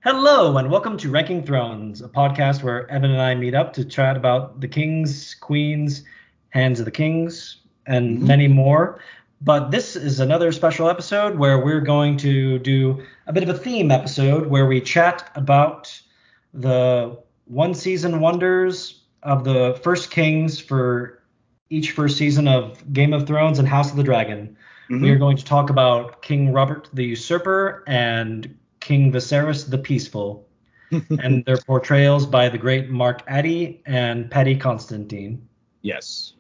Hello, and welcome to Ranking Thrones, a podcast where Evan and I meet up to chat about the kings, queens, hands of the kings, and Mhm. many more. But this is another special episode where we're going to do a bit of a theme episode where we chat about the one season wonders of the first kings for each first season of Game of Thrones and House of the Dragon. We are Mhm. going to talk about King Robert the Usurper and King Viserys the Peaceful, and their portrayals by the great Mark Addy and Paddy Constantine. Yes.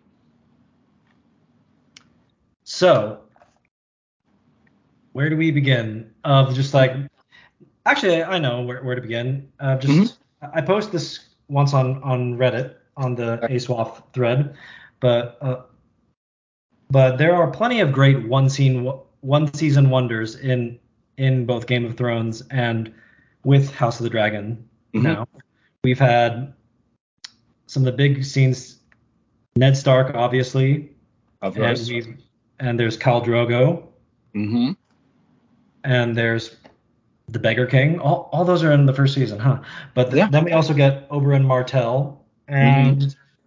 So, where do we begin? Of just like, actually, I know where to begin. Mhm. I post this once on Reddit on the ASWAF thread, but there are plenty of great one season wonders in both Game of Thrones and with House of the Dragon. Mhm. Now we've had some of the big scenes. Ned Stark, obviously, Of and course. we've and there's Khal Drogo, Mhm. and there's the Beggar King. All those are in the first season, huh? But Yeah. then we also get Oberyn Martell, Mhm.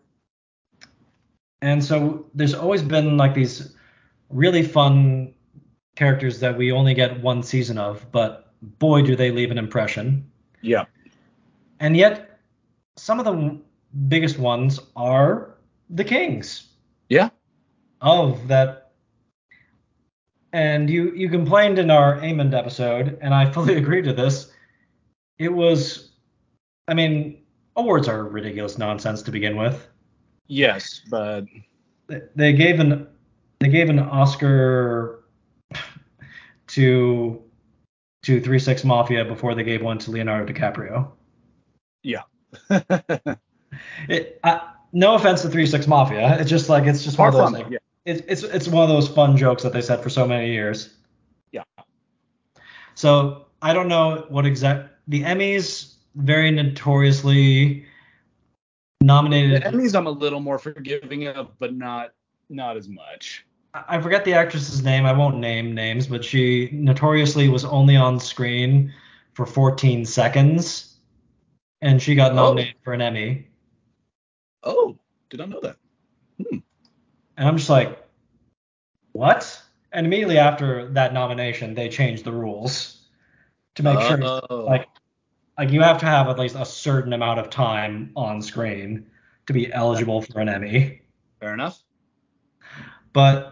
and so there's always been like these really fun characters that we only get one season of, but boy, do they leave an impression. Yeah. And yet, some of the biggest ones are the kings Yeah. of that. And you complained in our Aemond episode, and I fully agree to this. It was, I mean, awards are ridiculous nonsense to begin with. Yes, but They gave an Oscar to 3 6 Mafia before they gave one to Leonardo DiCaprio. yeah. No offense to 3 6 Mafia. It's just one Far of those from it. like Yeah. it's one of those fun jokes that they said for so many years. Yeah. So I don't know what exact the Emmys very notoriously The nominated. Emmys I'm a little more forgiving of, but not as much. I forget the actress's name. I won't name names, but she notoriously was only on screen for 14 seconds, and she got Oh. nominated for an Emmy. Oh. Did not know that. Hmm. And I'm just like, what? And immediately after that nomination, they changed the rules to make sure Oh. like you have to have at least a certain amount of time on screen to be That, eligible for an Emmy. fair enough. But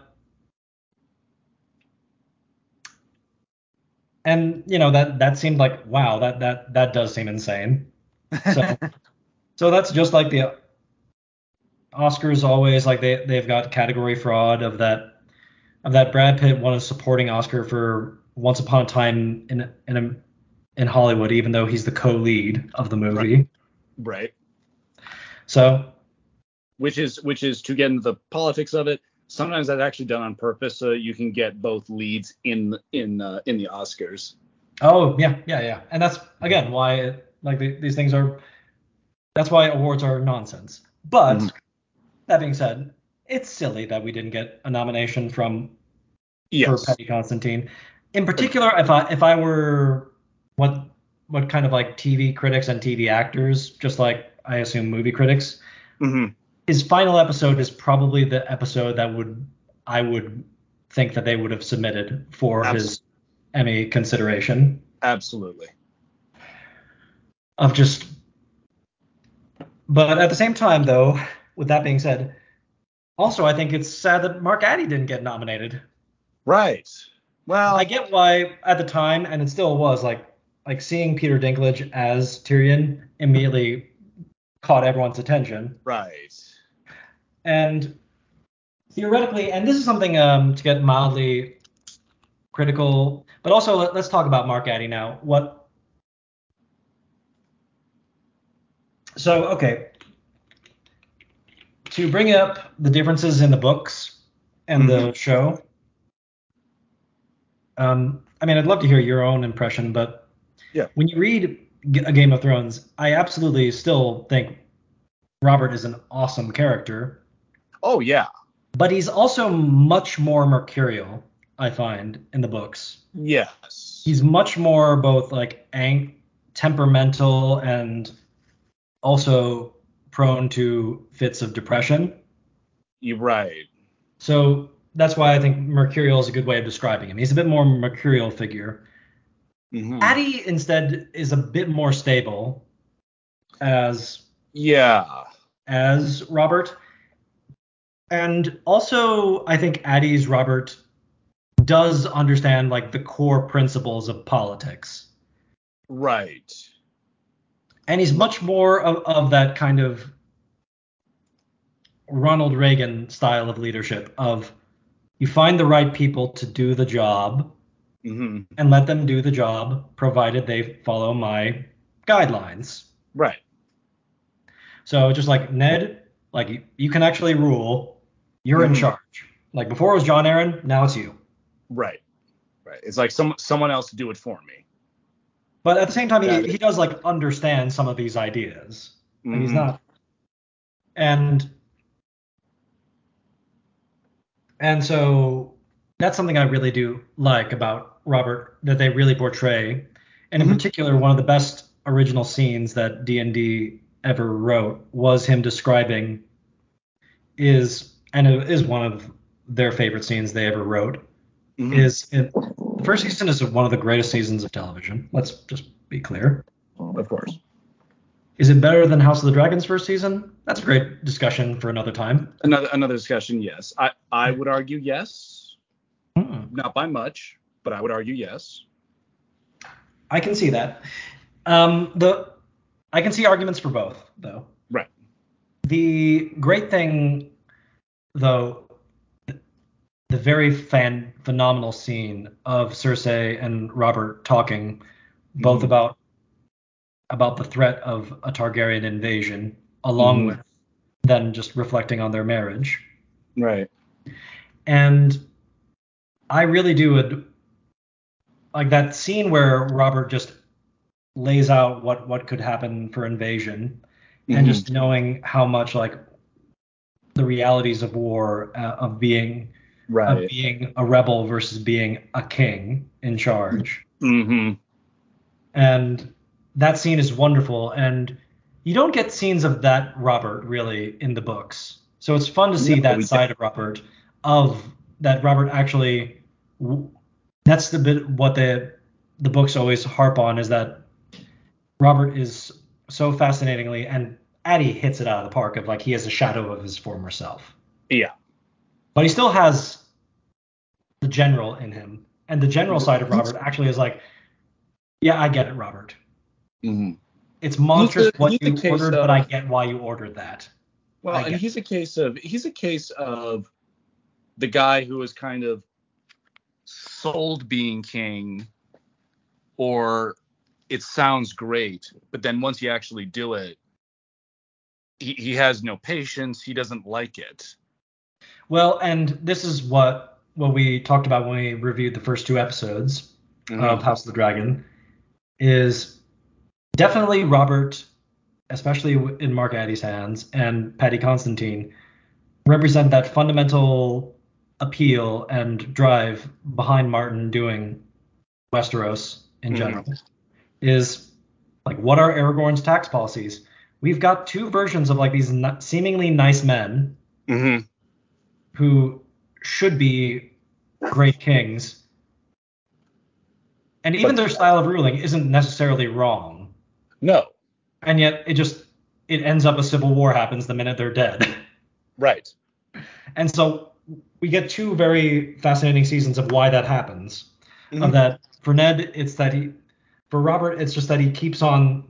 and that seemed like wow, that does seem insane. So that's just like the Oscars always like they've got category fraud of that Brad Pitt won a supporting Oscar for Once Upon a Time in Hollywood, even though he's the co-lead of the Right. movie. Right. So Which is to get into the politics of it. Sometimes that's actually done on purpose so you can get both leads in the Oscars. oh yeah, and that's again why like these things are that's why awards are nonsense. Mhm. But that being said, it's silly that we didn't get a nomination for Yes. Paddy Constantine. In particular, if I were what kind of like TV critics and TV actors, just like I assume movie critics, Hmm. his final episode is probably the episode that I would think that they would have submitted for his Emmy consideration Absolutely. of just. But at the same time, though, with that being said, also I think it's sad that Mark Addy didn't get nominated. Right. I Well, get why at the time, and it still was like seeing Peter Dinklage as Tyrion immediately caught everyone's attention. right. And theoretically, and this is something to get mildly critical, but also let's talk about Mark Addy now. So okay, to bring up the differences in the books and Hmm. the show. I mean, I'd love to hear your own impression, but Yeah. when you read a Game of Thrones, I absolutely still think Robert is an awesome character, Oh, yeah. but he's also much more mercurial, I find, in the books. Yes. He's much more both like temperamental and also prone to fits of depression. You're right. So that's why I think Mercurial is a good way of describing him. He's a bit more mercurial figure. Mm-hmm. Addie instead is a bit more stable as Robert. And also I think Addie's Robert does understand like the core principles of politics. Right. And he's much more of that kind of Ronald Reagan style of leadership of you find the right people to do the job Mm-hmm. and let them do the job provided they follow my guidelines. Right. So just like Ned, like you can actually rule, you're in charge. Like before it was John Aaron, now it's you. Right. Right. It's like someone else do it for me. But at the same time, he does like understand some of these ideas. Like he's not. And so that's something I really do like about Robert, that they really portray. And in particular, one of the best original scenes that D&D ever wrote was him describing and it is one of their favorite scenes they ever wrote, the first season is one of the greatest seasons of television. Let's just be clear. Of course. Is it better than House of the Dragon's first season? That's a great discussion for another time. Another discussion, yes. I would argue yes. Not by much, but I would argue yes. I can see that. I can see arguments for both, though. Right. The great thing, though, the very phenomenal scene of Cersei and Robert talking both about the threat of a Targaryen invasion, along with them just reflecting on their marriage. Right. And I really do like that scene where Robert just lays out what could happen for invasion, and just knowing how much like the realities of war, of being a rebel versus being a king in charge. And that scene is wonderful, and you don't get scenes of that Robert really in the books. So it's fun to see that side of Robert, actually. That's the bit what the books always harp on, is that Robert is so fascinatingly, and Addie hits it out of the park, of like he has a shadow of his former self. Yeah. But he still has the general in him, and the general side of Robert actually is like, yeah, I get it, Robert. It's monstrous what you ordered, but I get why you ordered that. Well, and he's a case of the guy who is kind of sold being king, or it sounds great, but then once you actually do it, he has no patience. He doesn't like it. Well, and this is what we talked about when we reviewed the first two episodes of House of the Dragon, is definitely Robert, especially in Mark Addy's hands, and Paddy Constantine, represent that fundamental appeal and drive behind Martin doing Westeros in general. Is like, what are Aragorn's tax policies? We've got two versions of like these seemingly nice men who should be great kings, and even their style of ruling isn't necessarily wrong. No. And yet it ends up a civil war happens the minute they're dead. Right. And so we get two very fascinating seasons of why that happens. Of that, for Ned, for Robert, it's just that he keeps on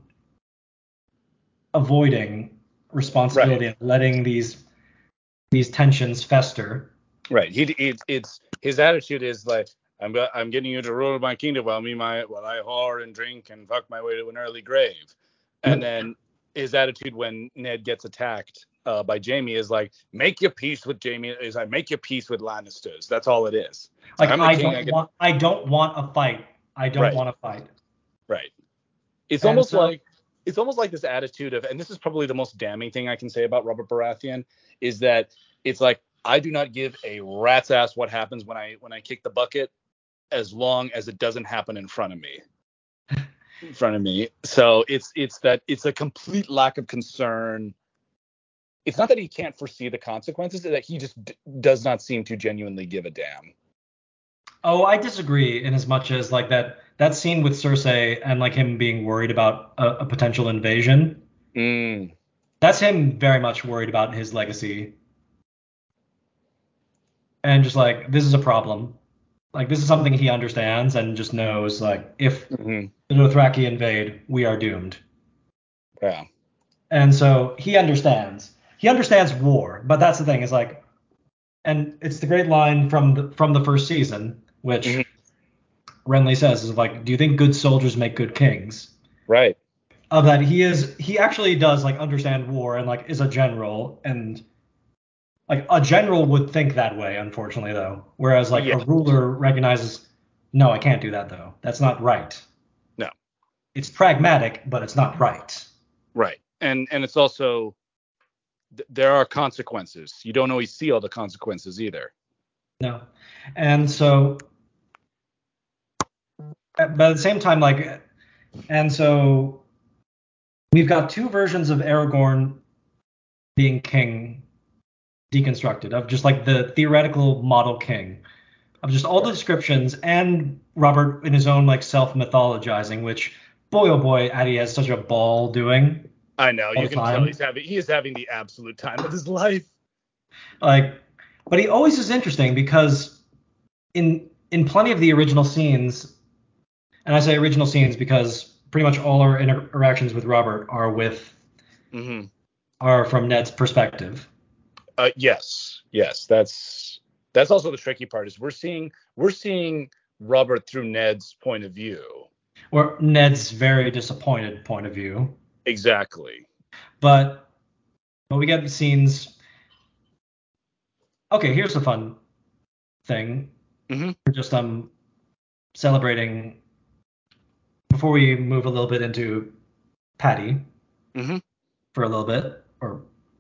avoiding responsibility and letting these tensions fester. Right. It's his attitude is like, I'm getting you to rule my kingdom while I whore and drink and fuck my way to an early grave. And then his attitude when Ned gets attacked by Jaime is like, make your peace with Jaime. Is like, make your peace with Lannisters. That's all it is. It's like, I don't want a fight. I don't want to fight. Right. It's almost like this attitude of, and this is probably the most damning thing I can say about Robert Baratheon, is that it's like, I do not give a rat's ass what happens when I kick the bucket, as long as it doesn't happen in front of me. front of me. So it's a complete lack of concern. It's not that he can't foresee the consequences, it's that he just does not seem to genuinely give a damn. Oh, I disagree in as much as like that scene with Cersei and like him being worried about a potential invasion. Mm. That's him very much worried about his legacy. And just like, this is a problem. Like, this is something he understands and just knows, like, if Mm-hmm. the Dothraki invade, we are doomed. Yeah. And so he understands. He understands war, but that's the thing, is like, and it's the great line from the first season, which Mm-hmm. Renly says is like, do you think good soldiers make good kings? Right. Of that he actually does like understand war and like is a general, and like a general would think that way, unfortunately though. Whereas like Yeah. a ruler recognizes, no, I can't do that though. That's not right. No. It's pragmatic, but it's not right. Right. And it's also there are consequences. You don't always see all the consequences either. No. And so but at the same time, like, and so we've got two versions of Aragorn being king deconstructed, of just like the theoretical model king, of just all the descriptions, and Robert in his own like self mythologizing, which boy oh boy, Addy has such a ball doing I know. all You the can tell time. he is having the absolute time of his life. Like, but he always is interesting because in plenty of the original scenes, and I say original scenes because pretty much all our interactions with Robert Mm-hmm. are from Ned's perspective. Yes. That's also the tricky part is we're seeing Robert through Ned's point of view. Or Ned's very disappointed point of view. Exactly. But we get the scenes. Okay, here's a fun thing. Mm-hmm. We're just celebrating before we move a little bit into Patty Mm-hmm. for a little bit, or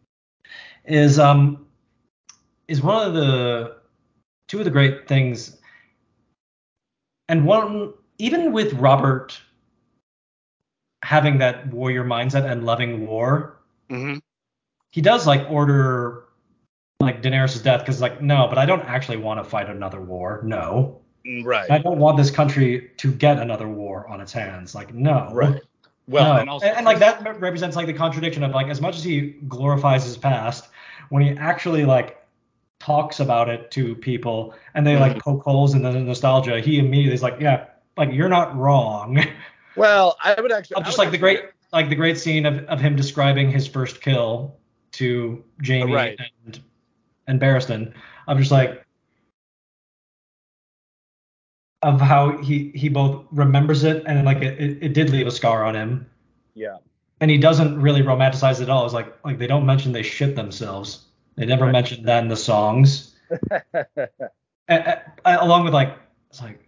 is one of the two of the great things, and one even with Robert having that warrior mindset and loving war, Mm-hmm. he does like order like Daenerys' death because like, no, but I don't actually want to fight another war. No. Right. I don't want this country to get another war on its hands. Like, no. Right. Well, No. and also And like that represents like the contradiction of like, as much as he glorifies his past, when he actually like talks about it to people and they like poke holes in the nostalgia, he immediately is like, yeah, like you're not wrong. well, I would actually Just like the great scene of him describing his first kill to Jamie right. and Barristan. I'm just like, of how he both remembers it and like it did leave a scar on him. Yeah. And he doesn't really romanticize it at all. It's like they don't mention they shit themselves. They never Right. mention that in the songs. Along with like, it's like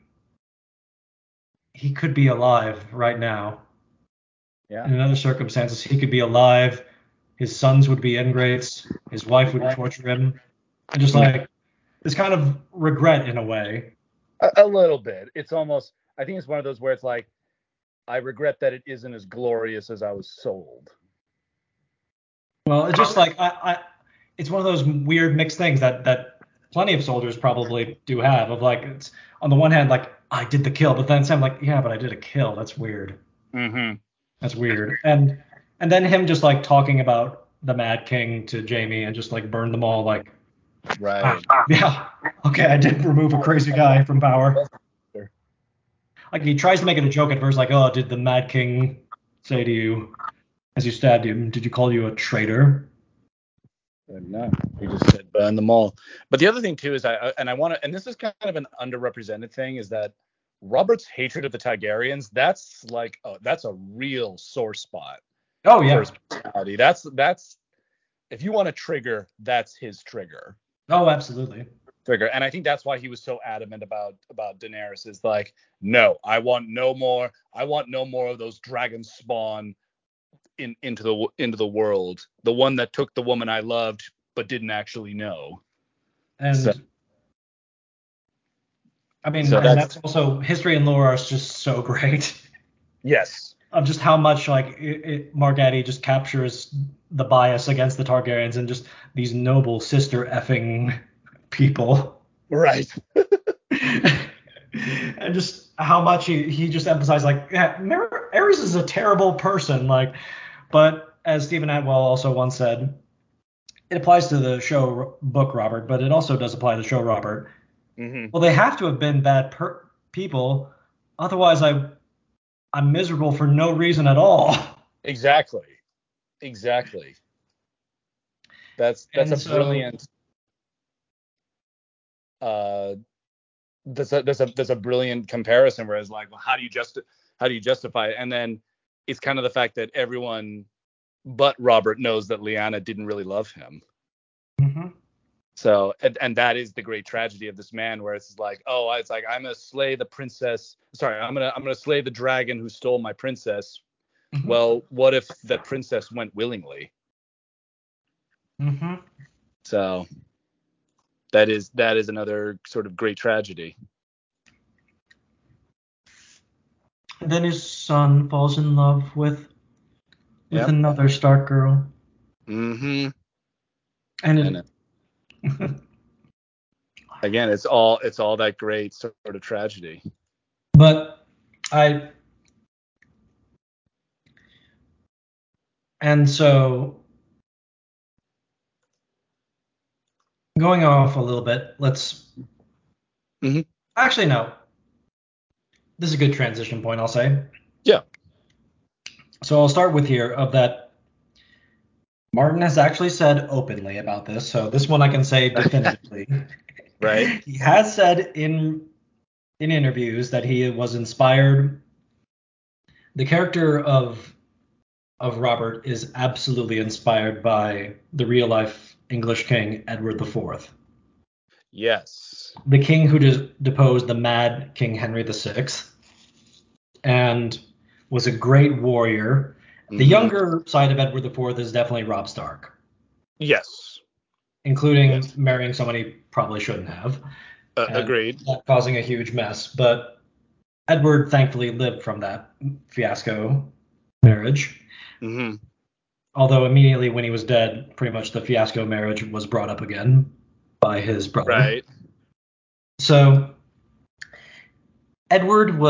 he could be alive right now. Yeah. In other circumstances, he could be alive. His sons would be ingrates. His wife would torture him. And just like this kind of regret in a way. A little bit. It's almost. I think it's one of those where it's like, I regret that it isn't as glorious as I was sold. Well, it's just like it's one of those weird mixed things that plenty of soldiers probably do have. Of like, it's on the one hand like I did the kill, but then I'm like, yeah, but I did a kill. That's weird. Mm-hmm. That's weird. And then him just like talking about the Mad King to Jamie and just like burn them all like, Right. yeah, okay, I did remove a crazy guy from power. Like he tries to make it a joke at first, like, oh, did the Mad King say to you as you stabbed him, did you call you a traitor? No, he just said burn them all. But the other thing too is I want to, and this is kind of an underrepresented thing, is that Robert's hatred of the Targaryens, that's a real sore spot. Oh yeah. For his personality. That's if you want a trigger, that's his trigger. Oh, absolutely. Trigger. And I think that's why he was so adamant about Daenerys, is like, no, I want no more of those dragon spawn into the world. The one that took the woman I loved but didn't actually know. And so, I mean, and that's also history and lore are just so great. Yes. of just how much like Mark Addy just captures the bias against the Targaryens and just these noble sister effing people. Right. And just how much he just emphasized like, yeah, Aerys is a terrible person, like, but as Stephen Atwell also once said, it applies to the show book Robert, but it also does apply to the show Robert. Mm-hmm. Well, they have to have been bad people, otherwise I'm miserable for no reason at all. Exactly. That's And a so, brilliant there's a brilliant comparison where it's like, well, how do you justify it? And then it's kind of the fact that everyone but Robert knows that Lyanna didn't really love him. mm-hmm. So and that is the great tragedy of this man, where it's like, oh, it's like, I'm gonna slay the princess. Sorry, I'm gonna slay the dragon who stole my princess. Mm-hmm. Well, what if the princess went willingly? Mm-hmm. So that is another sort of great tragedy. And then his son falls in love with Yep. another Stark girl. Mm-hmm. And Again, it's all that great sort of tragedy. but so going off a little bit, let's Mm-hmm. actually no. This is a good transition point, I'll say. Yeah. So I'll start with here of that Martin has actually said openly about this. So this one I can say definitively. Right. He has said in interviews that he was inspired. The character of Robert is absolutely inspired by the real life English king Edward IV. Yes. The king who deposed the mad King Henry VI and was a great warrior. The Mm-hmm. younger side of Edward IV is definitely Robb Stark. Yes. Including marrying someone he probably shouldn't have. Agreed. Causing a huge mess. But Edward thankfully lived from that fiasco marriage. Mm-hmm. Although immediately when he was dead, pretty much the fiasco marriage was brought up again by his brother. Right. So Edward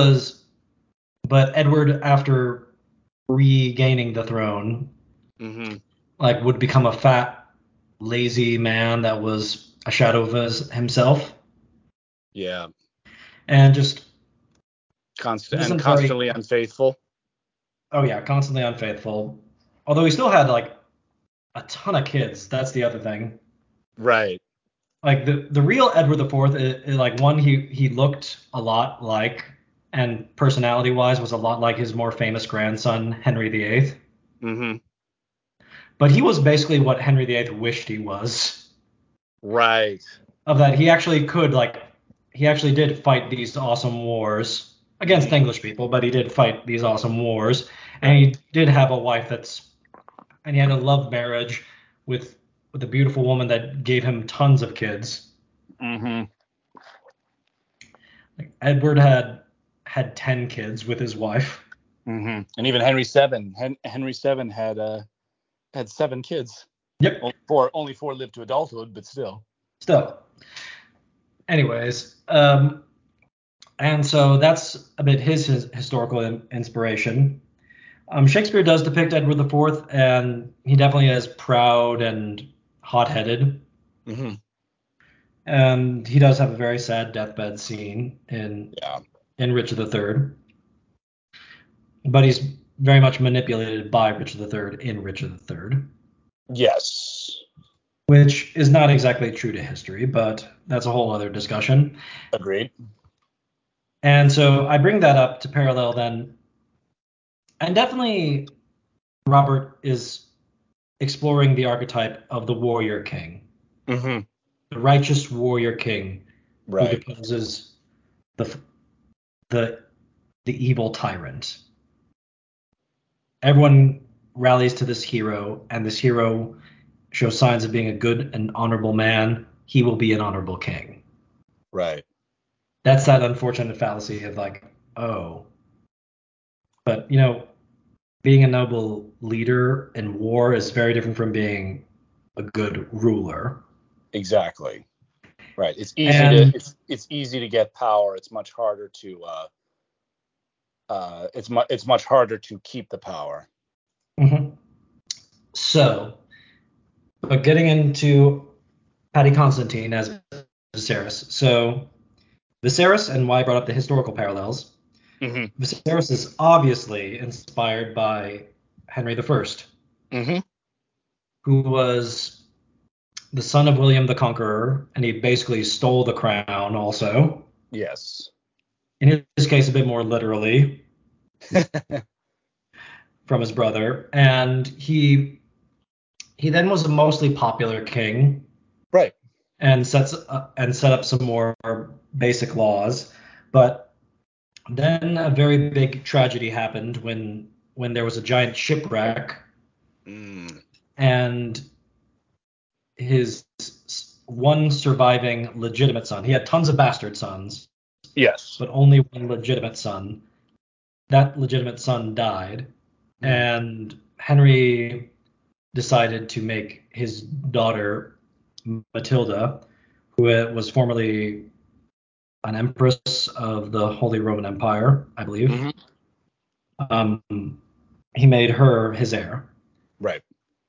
after regaining the throne, Mm-hmm. like would become a fat, lazy man that was a shadow of himself. Yeah. And just constantly unfaithful. Oh yeah, constantly unfaithful. Although he still had like a ton of kids. That's the other thing. Right. Like the real Edward IV, like one he looked a lot like, and personality wise was a lot like his more famous grandson Henry VIII. Mm-hmm. But he was basically what Henry VIII wished he was. Right. Of that he actually did fight these awesome wars against English people, but he did fight these awesome wars, and he did have a wife and he had a love marriage with a beautiful woman that gave him tons of kids. Mm-hmm. Like Edward had 10 kids with his wife. Mm-hmm. And even Henry VII had 7 kids. Yep. Only four lived to adulthood, but still. Anyways, and so that's a bit his historical inspiration. Shakespeare does depict Edward IV, and he definitely is proud and hot-headed. Mm-hmm. And he does have a very sad deathbed scene in Richard III. But he's very much manipulated by Richard III in Richard III. Yes. Which is not exactly true to history, but that's a whole other discussion. Agreed. And so I bring that up to parallel then. And definitely Robert is exploring the archetype of the warrior king. Mm-hmm. The righteous warrior king who Right. deposes the evil tyrant. Everyone rallies to this hero, and this hero shows signs of being a good and honorable man. He will be an honorable king. Right. That's that unfortunate fallacy of like, oh. But, being a noble leader in war is very different from being a good ruler. Exactly. Right. And It's easy to get power. It's much harder to it's much harder to keep the power. mhm. So, but getting into Paddy Constantine as Viserys. So Viserys, and why I brought up the historical parallels. Mm-hmm. Viserys is obviously inspired by Henry I, Mm-hmm. who was the son of William the Conqueror, and he basically stole the crown also. Yes. In his case, a bit more literally from his brother. And he then was a mostly popular king Right. and set up some more basic laws. But then a very big tragedy happened when there was a giant shipwreck Mm. and his one surviving legitimate son. He had tons of bastard sons, Yes. but only one legitimate son. That legitimate son died, Mm. and Henry decided to make his daughter Matilda, who was formerly an empress of the Holy Roman Empire, I believe. Mm-hmm. Um, he made her his heir. Right.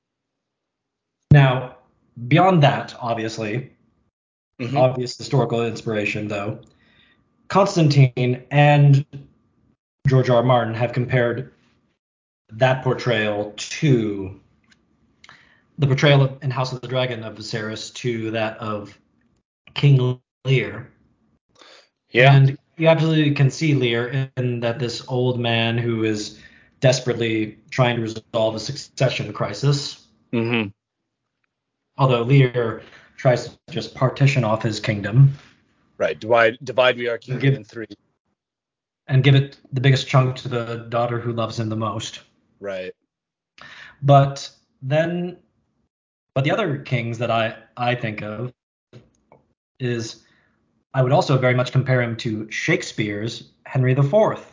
Now, beyond that, obviously, Mm-hmm. obvious historical inspiration, though, Constantine and George R. R. Martin have compared that portrayal to the portrayal in House of the Dragon of Viserys to that of King Lear. Yeah. And you absolutely can see Lear in that this old man who is desperately trying to resolve a succession crisis. Mm-hmm. Although Lear tries to just partition off his kingdom Right. Divide we our and kingdom in three. give it the biggest chunk to the daughter who loves him the most. Right. But then, but the other kings that I think of is I would also very much compare him to Shakespeare's Henry IV.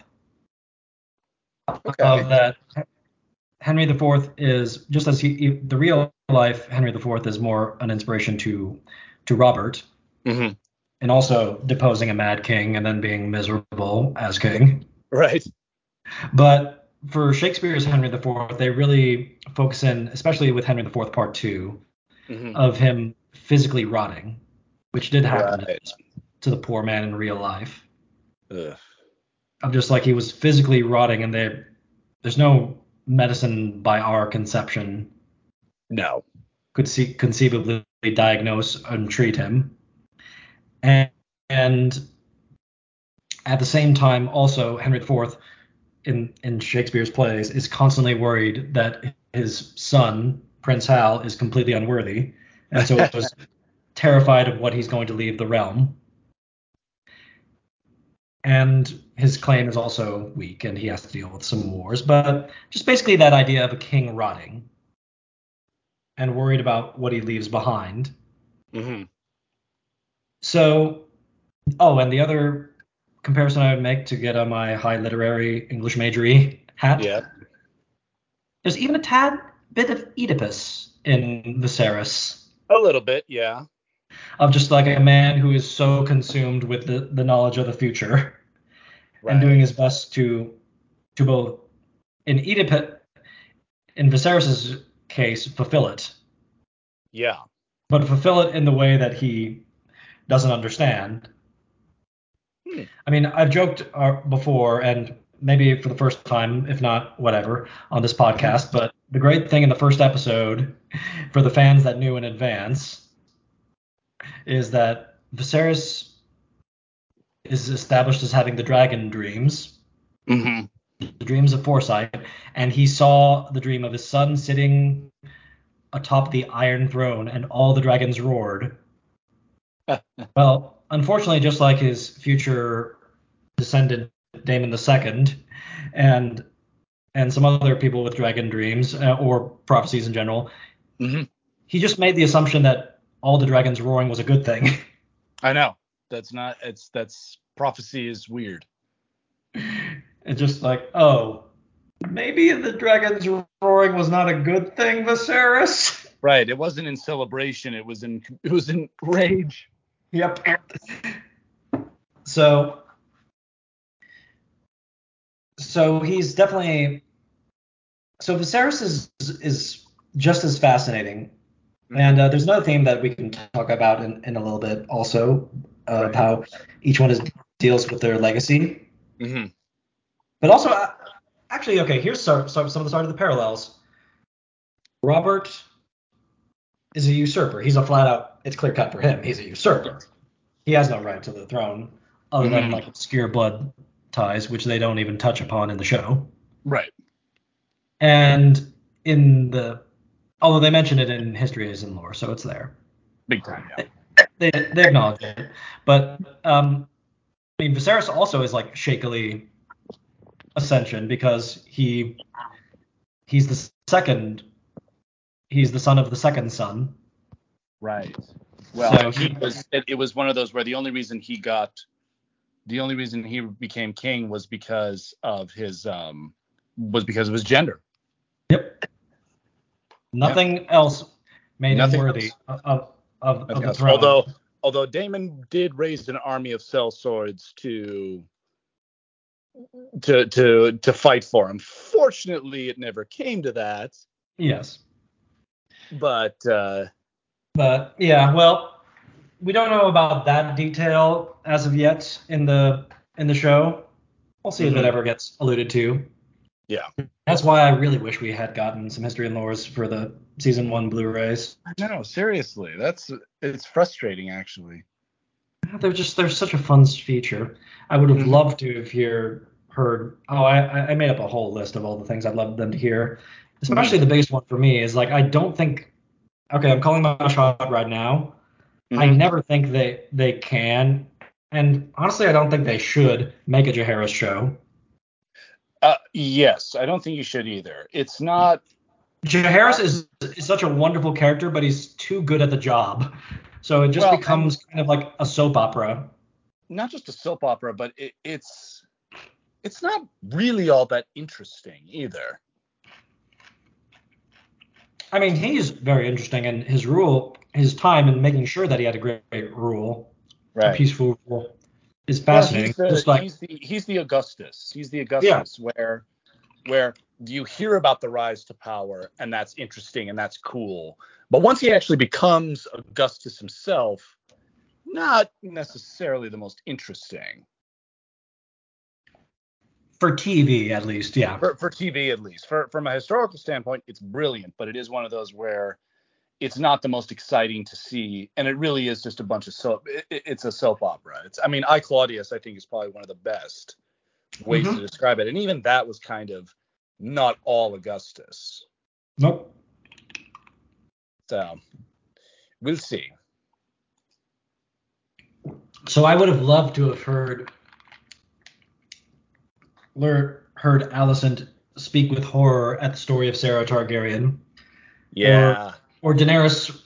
Okay. Of that, Henry IV is just as the real life Henry IV is more an inspiration to Robert, Mm-hmm. and also deposing a mad king and then being miserable as king. Right. But for Shakespeare's Henry IV, they really focus in, especially with Henry IV Part Two, Mm-hmm. of him physically rotting, which did happen Right. to the poor man in real life. Ugh. Of just like he was physically rotting, and there's no medicine by our conception No. could conceivably diagnose and treat him. And, and at the same time, also Henry IV in Shakespeare's plays is constantly worried that his son Prince Hal is completely unworthy, and so was terrified of what he's going to leave the realm. And his claim is also weak, and he has to deal with some wars. But just basically that idea of a king rotting and worried about what he leaves behind. Mm-hmm. So, oh, and the other comparison I would make to get on my high literary English majory hat, Yeah. there's even a tad bit of Oedipus in Viserys, A little bit. Yeah. of just like a man who is so consumed with the knowledge of the future and doing Right. his best to both in Oedipus in Viserys's case fulfill it, Yeah. but fulfill it in the way that he doesn't understand. Hmm. I mean, I've joked before, and maybe for the first time, if not whatever, on this Mm-hmm. podcast. But the great thing in the first episode, for the fans that knew in advance, is that Viserys is established as having the dragon dreams, Mm-hmm. the dreams of foresight, and he saw the dream of his son sitting atop the Iron Throne, and all the dragons roared. Well, unfortunately, just like his future descendant Daemon II, and and some other people with dragon dreams or prophecies in general, Mm-hmm. he just made the assumption that all the dragons roaring was a good thing. I know. That's prophecy is weird. It's just like, oh, maybe the dragon's roaring was not a good thing, Viserys. Right. It wasn't in celebration. It was in rage. Yep. So he's definitely Viserys is just as fascinating. And there's another theme that we can talk about in a little bit also of Right. how each one deals with their legacy. Mm-hmm. But also, actually, okay, here's some of the start of the parallels. Robert is a usurper. He's a flat out, it's clear cut for him. He's a usurper. He has no right to the throne other than Mm-hmm. like obscure blood ties, which they don't even touch upon in the show. Right. And in the, although they mention it in History is in Lore, so it's there. Big time. Yeah. They acknowledge it. But I mean, Viserys also is like shakily ascension because he's the second, he's the son of the second son. Right. Well, So it was one of those where the only reason he became king was because of his gender. yep, Yep. nothing else made him Nothing worthy else. of Nothing the else. throne. Although Daemon did raise an army of sellswords to fight for him. Fortunately, it never came to that. Yes, But but yeah, well, we don't know about that detail as of yet in the show. We'll see if it mhm. ever gets alluded to. Yeah. That's why I really wish we had gotten some History and Lores for the season 1 Blu-rays. No, seriously, it's frustrating actually. They're such a fun feature. I would have Mhm. loved to have heard. Oh, I made up a whole list of all the things I'd love them to hear. Mhm. Especially the biggest one for me is like I don't think. Okay, I'm calling my shot right now. I Mhm. never think they can, and honestly, I don't think they should make a Jaehaerys show. Yes, I don't think you should either. It's not. Jaehaerys is such a wonderful character, but he's too good at the job. So it just Well, and becomes kind of like a soap opera. not just a soap opera, but it's not really all that interesting either. I mean, he's very interesting in his time and making sure that he had a great rule, a Right. peaceful rule, is Well, fascinating. Just like, he's the Augustus. He's the yeah, Augustus where you hear about the rise to power and that's interesting and that's cool. But once he actually becomes Augustus himself, not necessarily the most interesting. for TV at least, yeah. For TV at least. From a historical standpoint, it's brilliant, but it is one of those where it's not the most exciting to see, and it really is just a bunch of it's a soap opera. I mean, I Claudius I think is probably one of the best ways to Mm-hmm. describe it, and even that was kind of not all Augustus. Nope. So we'll see. So I would have loved to have heard Alicent speak with horror at the story of Sarah Targaryen, or Yeah. Daenerys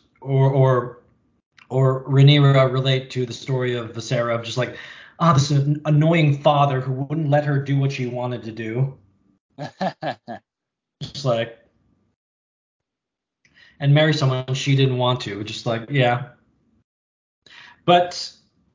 or Rhaenyra relate to the story of Visera of just like, this annoying father who wouldn't let her do what she wanted to do. Just like, and marry someone she didn't want to. Just like, yeah. But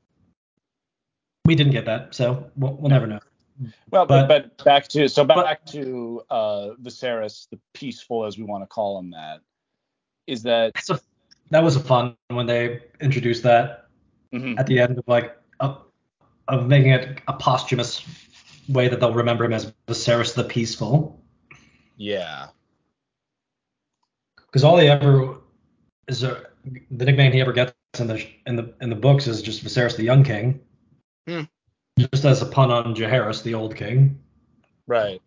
we didn't get that, so we'll No. never know. Well, But but back to but Viserys, the peaceful as we want to call him, that is that. so that was a fun when they introduced that Mhm. at the end of like of making it a posthumous way that they'll remember him as Viserys the Peaceful, Yeah. because all he ever is the nickname he ever gets in the books is just Viserys the Young King, Hmm. just as a pun on Jaehaerys the Old King. Right.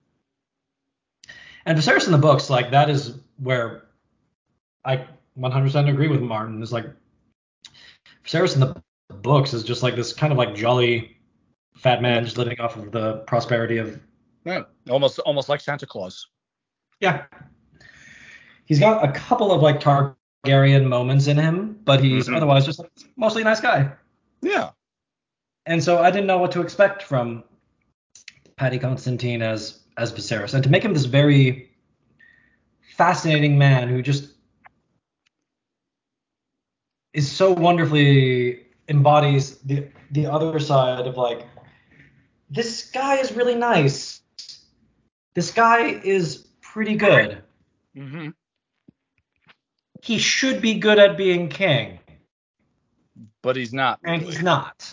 And Viserys in the books, like that is where I 100% agree with Martin. Is like Viserys in the books is just like this kind of like jolly fat man just living off of the prosperity of, Yeah. Almost like Santa Claus. yeah. He's got a couple of like Targaryen moments in him, but he's Hmm. otherwise just like, mostly a nice guy. Yeah. And so I didn't know what to expect from Paddy Constantine as as Viserys, and to make him this very fascinating man who just is so wonderfully embodies the other side of like, this guy is really nice. This guy is pretty good. Mm-hmm. He should be good at being king, But he's not. and Really. he's not.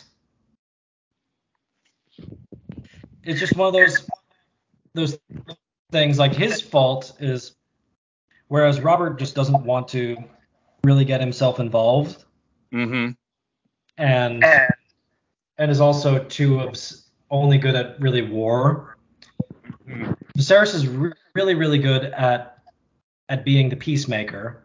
It's just one of those things. Like, his fault is, whereas Robert just doesn't want to really get himself involved, Mm-hmm. and is also only good at really war. Mm-hmm. Viserys is really, really good at being the peacemaker,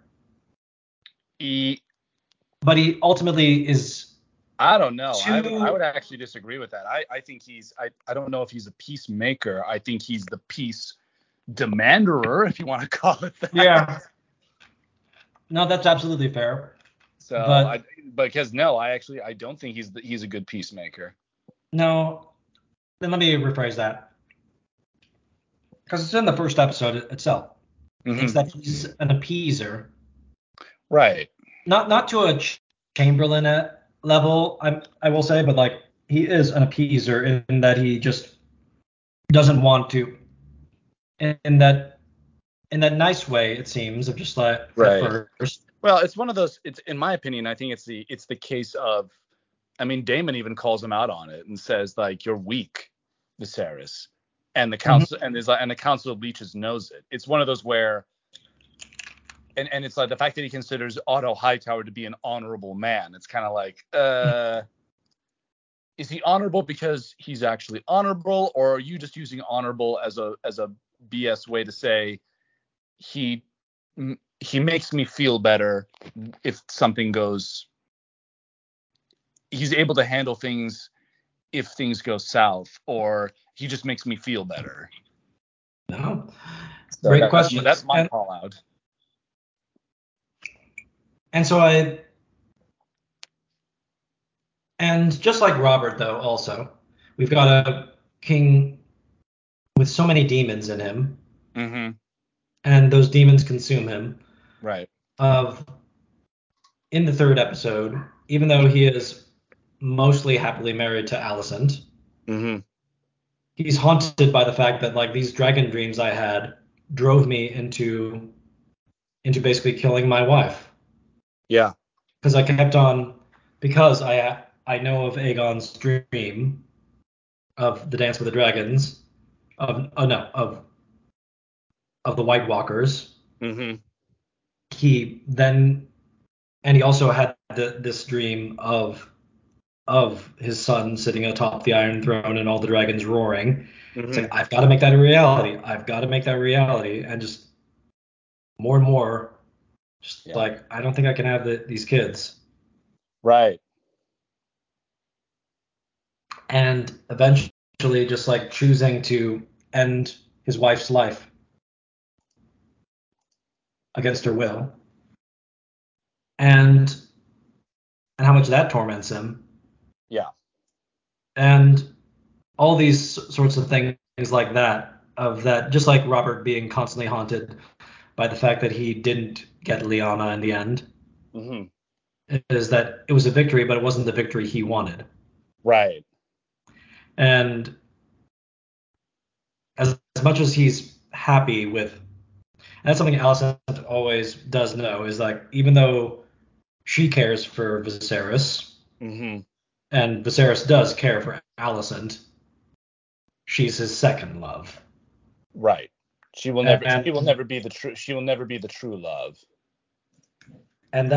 but he ultimately is I don't know. too. I would actually disagree with that. I think I don't know if he's a peacemaker. I think he's the peace demanderer, if you want to call it that. Yeah. No, that's absolutely fair. So But because no, I don't think he's a good peacemaker. no, then let me rephrase that, because it's in the first episode itself. Mm-hmm. It's that he's an appeaser, Right. not to a Chamberlain level, I will say, but like, he is an appeaser in that he just doesn't want to, in that nice way, it seems, of just like Right. at first. Well, it's one of those. It's in my opinion. I think it's the case of. I mean, Damon even calls him out on it and says like, "You're weak, Viserys," and the council and the council of leeches knows it. It's one of those where. And it's like the fact that he considers Otto Hightower to be an honorable man. It's kind of like, is he honorable because he's actually honorable, or are you just using honorable as a BS way to say he makes me feel better if something goes. He's able to handle things if things go south, or he just makes me feel better. No. So Great question. That's my call out. And so and just like Robert, though, also, we've got a king with so many demons in him, Mm-hmm. and those demons consume him. Right. In the third episode, even though he is mostly happily married to Alicent, Mm-hmm. he's haunted by the fact that like these dragon dreams I had drove me into basically killing my wife. Yeah. Because I kept on, because I know of Aegon's dream of the Dance with the Dragons, of the White Walkers. Mm-hmm. He then, and he also had this dream of his son sitting atop the Iron Throne and all the dragons roaring. Mm-hmm. It's like, I've got to make that a reality. I've got to make that a reality, and just more and more, just like, I don't think I can have these kids. Right. And eventually, just like choosing to end his wife's life against her will, and how much that torments him. Yeah. And all these sorts of things like that, of that, just like Robert being constantly haunted by the fact that he didn't get Lyanna in the end, Mm-hmm. is that it was a victory, but it wasn't the victory he wanted. Right. And as much as he's happy with, and that's something Alicent always does know, is like, even though she cares for Viserys, Mm-hmm. and Viserys does care for Alicent, she's his second love. Right. She will never be the true love. And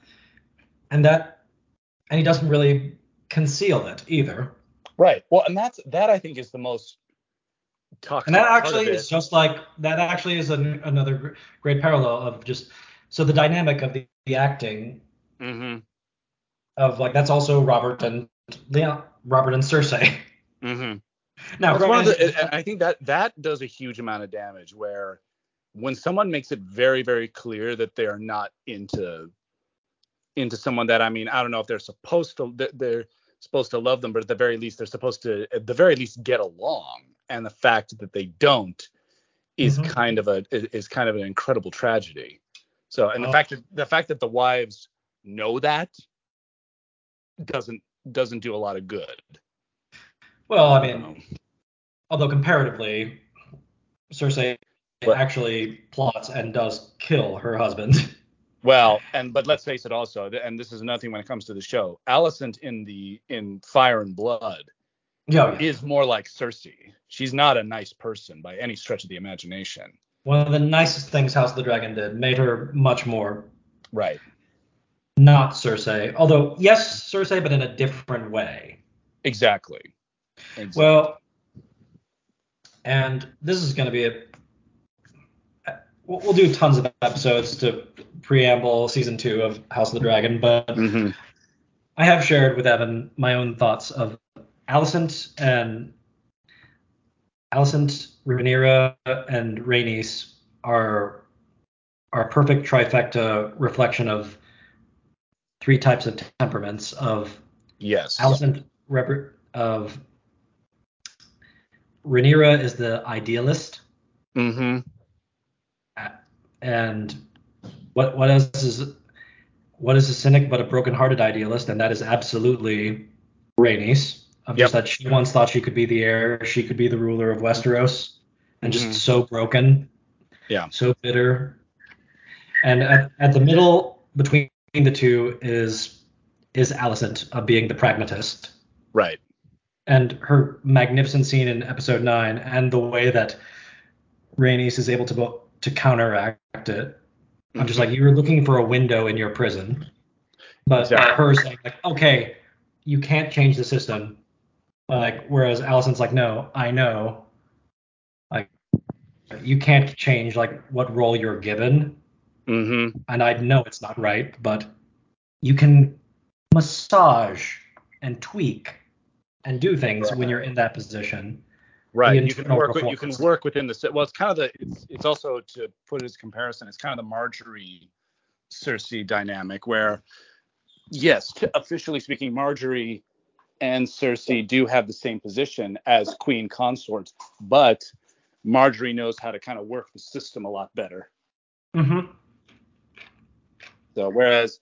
he doesn't really conceal it either. Right. Well, and that I think is the most toxic. And that part actually of is just like, that actually is another great parallel of just, so the dynamic of the acting, Mm-hmm. of like, that's also Robert and Cersei. Mm-hmm. Now, I think that does a huge amount of damage, where when someone makes it very, very clear that they are not into someone that, I mean, I don't know if they're supposed to supposed to love them, but at the very least they're supposed to at the very least get along. And the fact that they don't is Mhm. kind of an incredible tragedy. So, and Oh, the fact that the wives know that doesn't do a lot of good. well, I mean, Um, although comparatively, Cersei but actually plots and does kill her husband. Well, but let's face it also, and this is another thing when it comes to the show, Alicent in Fire and Blood Yeah, yeah. is more like Cersei. She's not a nice person by any stretch of the imagination. One of the nicest things House of the Dragon did made her much more Right. not Cersei. Although, yes, Cersei, but in a different way. Exactly. Exactly. Well, and this is going to be we'll do tons of episodes to preamble season 2 of House of the Dragon, but Mm-hmm. I have shared with Evan my own thoughts of Alicent and Alicent, Rhaenyra, and Rhaenys are a perfect trifecta reflection of 3 types of temperaments of Yes. Alicent of Rhaenyra is the idealist, Mm-hmm. and what else is what is a cynic but a broken-hearted idealist, and that is absolutely Rhaenys. Of just Yep. that she once thought she could be the heir, she could be the ruler of Westeros, and just Mm-hmm. so broken, Yeah. so bitter. And at the middle between the two is Alicent of being the pragmatist. Right. And her magnificent scene in episode 9 and the way that Rhaenys is able to counteract it. I'm just Mm-hmm. like, you were looking for a window in your prison, but Exactly. her saying like, okay, you can't change the system. Like, whereas Allison's like, no, I know, like, you can't change like what role you're given, Mm-hmm. and I know it's not right, but you can massage and tweak and do things when you're in that position. The Right. internal You can reforms. work within well, it's kind of it's also, to put it as comparison, it's kind of the Marjorie Cersei dynamic where, yes, officially speaking, Marjorie and Cersei do have the same position as queen consorts, but Marjorie knows how to kind of work the system a lot better. Mm-hmm. So whereas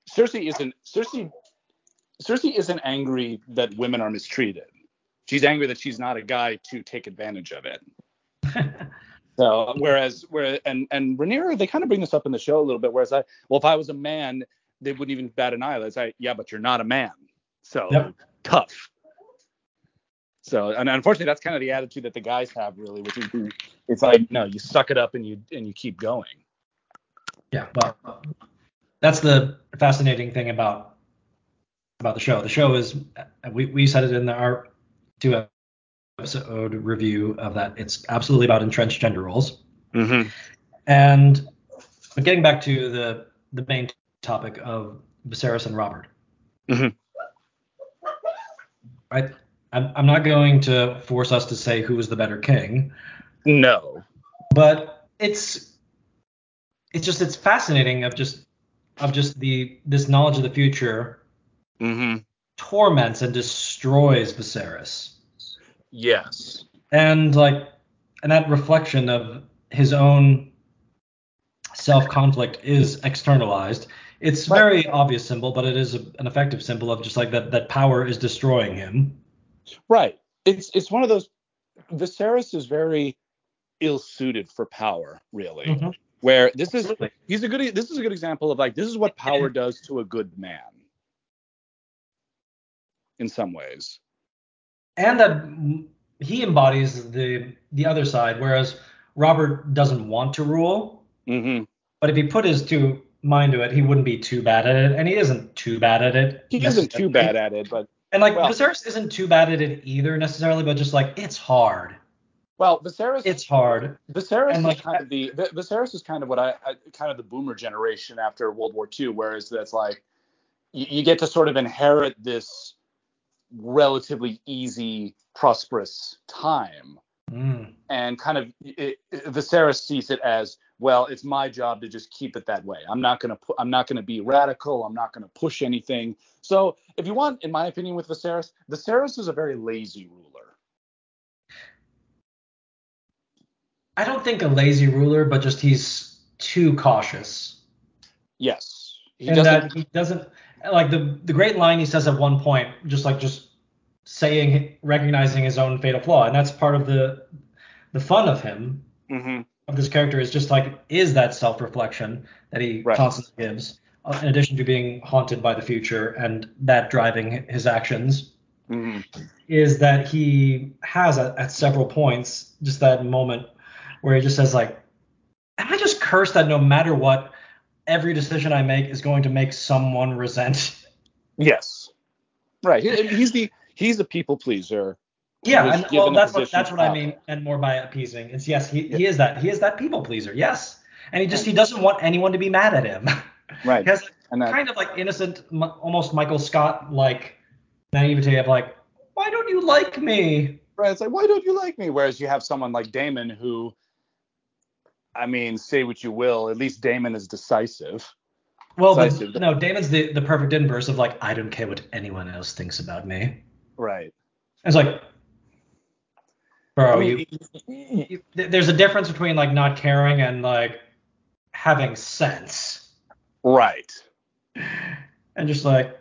Cersei isn't angry that women are mistreated. She's angry that she's not a guy to take advantage of it. So and Rhaenyra, they kind of bring this up in the show a little bit. Whereas if I was a man, they wouldn't even bat an eyelid. Yeah, but you're not a man, so Yep. tough. So, and unfortunately, that's kind of the attitude that the guys have, really, which is it's like, no, you suck it up and you keep going. Yeah. Well, that's the fascinating thing about the show. The show is we said it in our 2 episode review of that. It's absolutely about entrenched gender roles. Mm-hmm. And but getting back to the main topic of Viserys and Robert, Mm-hmm. right? I'm not going to force us to say who is the better king, No. but it's fascinating of just this knowledge of the future Mm-hmm. torments and destroys Viserys. Yes. And that reflection of his own self-conflict is externalized. It's Right. very obvious symbol, but it is an effective symbol of just like that power is destroying him. Right. It's one of those. Viserys is very ill-suited for power, really. Mm-hmm. Where Absolutely. this is a good example of, like, this is what power does to a good man. In some ways. And that he embodies the other side, whereas Robert doesn't want to rule. Mm-hmm. But if he put his mind to it, he wouldn't be too bad at it, and he isn't too bad at it He isn't too bad necessarily. at it, but And like well, Viserys isn't too bad at it either necessarily, but just like it's hard. Viserys It's hard. Viserys And is like kind of Viserys is kind of what I kind of the boomer generation after World War II, whereas that's like you get to sort of inherit this relatively easy, prosperous time, mm, and kind of Viserys sees it as, well, it's my job to just keep it that way. I'm not gonna be radical. I'm not gonna push anything. So if you want, in my opinion, with Viserys is a very lazy ruler. I don't think a lazy ruler, but just he's too cautious. Yes, he And doesn't. that he doesn't like the great line he says at one point, just saying, recognizing his own fatal flaw, and that's part of the fun of him, Mm-hmm. of this character, is just like, is that self-reflection that he Right. constantly gives, in addition to being haunted by the future and that driving his actions. Mm-hmm. Is that he has at several points just that moment where he just says like, am I just cursed that no matter what, every decision I make is going to make someone resent? Yes. Right. He's a people pleaser who Yeah, was and well, given a position that's of what I power. mean, and more by appeasing. It's yes, Yeah. he is that people pleaser. Yes, and Right. he doesn't want anyone to be mad at him. Right. He has And that. kind of like innocent, almost Michael Scott like naivete of like, why don't you like me? Right. It's like, why don't you like me? Whereas you have someone like Daemon who, I mean, say what you will, at least Daemon is decisive. Well, Decisive. but no, Damon's the perfect inverse of like, I don't care what anyone else thinks about me. Right. It's like, I bro, mean, there's a difference between like not caring and like having sense. right. And just like,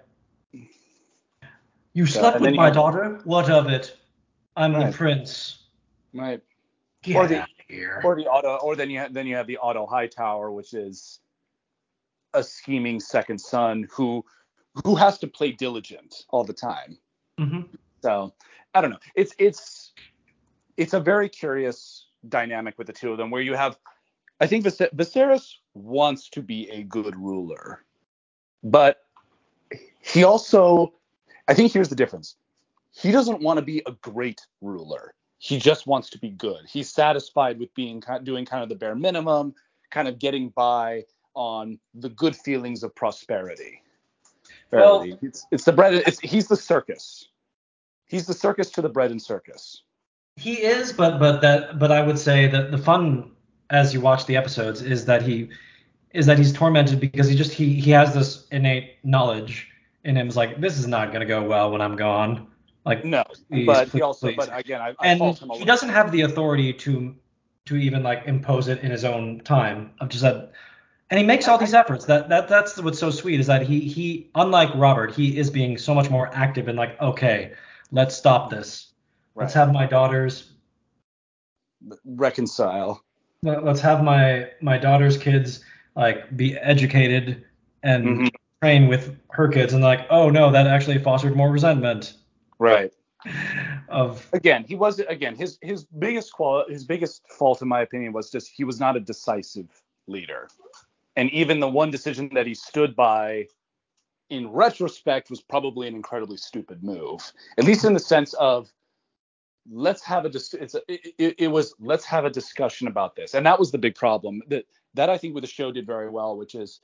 you So, slept and with then you my have, daughter? What of it? I'm the right. prince. Right. Or Get the out of here. or the auto or then you have the Otto Hightower, which is a scheming second son who has to play diligent all the time. Mm-hmm. So I don't know. It's a very curious dynamic with the two of them, where you have, I think Viserys wants to be a good ruler, but he also, I think here's the difference. He doesn't want to be a great ruler. He just wants to be good. He's satisfied with doing kind of the bare minimum, kind of getting by on the good feelings of prosperity. Well, Fairly. It's the bread. He's the circus. He's the circus to the bread and circus. he is, but I would say that the fun as you watch the episodes is that he's tormented because he has this innate knowledge in him. It's like, this is not gonna go well when I'm gone. Like, No, please, but he please, also, please. but again, I And fault him a he little. doesn't have the authority to even like impose it in his own time. Of just that, and he makes all these efforts. That's what's so sweet is that he unlike Robert, he is being so much more active and like, okay, let's stop this. Let's Right. have my daughters. Reconcile. Let's have my daughter's kids like be educated Mm-hmm. and train with her kids. And like, oh no, that actually fostered more resentment Right. of. Again, he was again his biggest fault in my opinion was just he was not a decisive leader. And even the one decision that he stood by in retrospect was probably an incredibly stupid move. At least in the sense of let's have let's have a discussion about this. And that was the big problem that I think with the show did very well, which is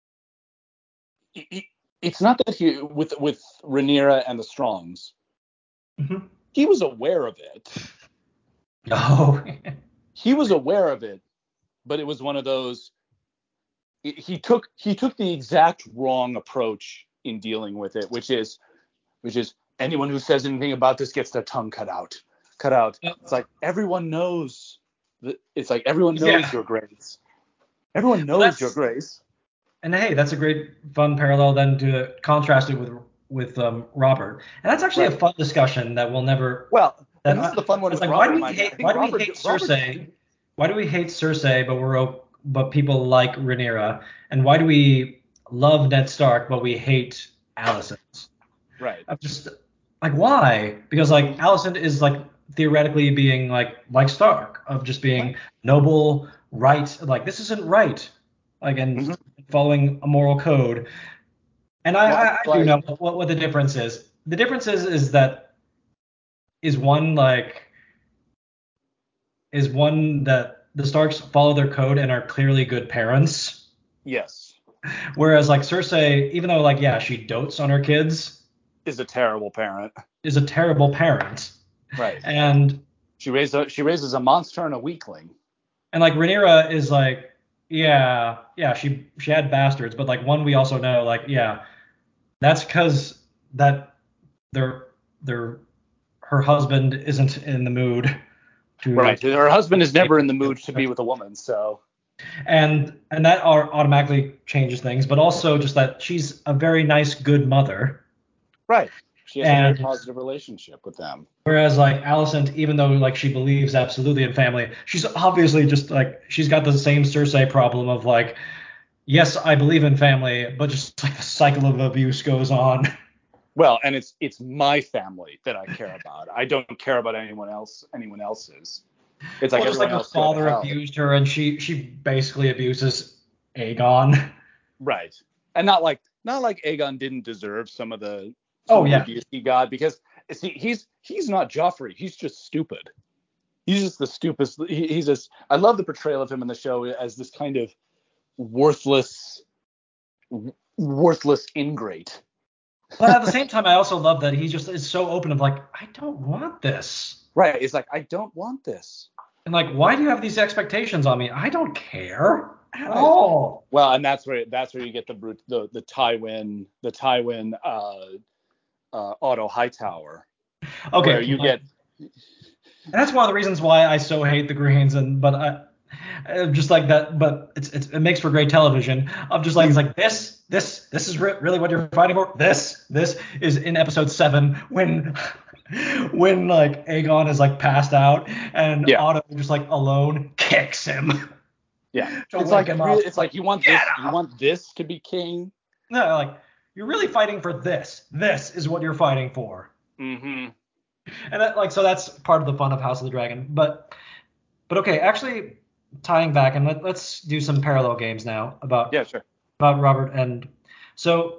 it's not that he with Rhaenyra and the Strongs, Mhm. he was aware of it. Oh. He was aware of it, but it was one of those he took the exact wrong approach in dealing with it, which is anyone who says anything about this gets their tongue cut out. It's like everyone knows everyone knows Yeah. your grace. Everyone Well, knows your grace. and hey, that's a great fun parallel then to contrast it with Robert. And that's actually a Right. fun discussion that we'll never. Well, That and this is the fun one it's with like, Robert. I think why do we hate Robert. Cersei? Why do we hate Cersei, but people like Rhaenyra? And why do we love Ned Stark, but we hate Alicent? Right. I'm just like, why? Because like Alicent is like theoretically being like Stark, of just being Right. noble, right? Like, this isn't right. Like, and Mm-hmm. following a moral code. And Well, I do know what the difference is. The difference is that one like is one that the Starks follow their code and are clearly good parents. yes, Whereas like Cersei, even though like yeah, she dotes on her kids, is a terrible parent. is a terrible parent. Right. And She raises a monster and a weakling. like Rhaenyra is like yeah, she had bastards, but like one we also know, like, yeah, that's because that their their her husband isn't in the mood to Right. Her husband is take never in the mood to be with a woman, so. and that automatically changes things, but also just that she's a very nice, good mother. Right. She has a very And positive relationship with them. whereas like Alicent, even though like she believes absolutely in family, she's obviously just like she's got the same Cersei problem of like, yes, I believe in family, but just like the cycle of abuse goes on. Well, and it's my family that I care about. I don't care about anyone else's. It's like Well, just like everyone her else go to father hell. abused her, and she basically abuses Aegon. Right. And not like Aegon didn't deserve some of the Oh yeah. abuse he got, because see, he's not Joffrey. He's just stupid. He's just the stupidest. He's just. I love the portrayal of him in the show as this kind of worthless, worthless ingrate. But at the same time, I also love that he just is so open of like, I don't want this. Right. It's like, I don't want this. And like, why do you have these expectations on me? I don't care at Right. all. Well, and that's where you get the Tywin Otto Hightower, where Okay, you get. that's one of the reasons why I so hate the Greens, and but just like that, but it makes for great television. Of just like it's like this is really what you're fighting for. This is in episode 7 when like Aegon is like passed out and Yeah. Otto just like alone kicks him Yeah. to It's wake like him up. it's like you want Get this you up. want this to be king. No, like you're really fighting for this. This is what you're fighting for. Mm-hmm. And that, like so that's part of the fun of House of the Dragon. But okay, actually tying back and let's do some parallel games now Yeah, sure. about Robert. And so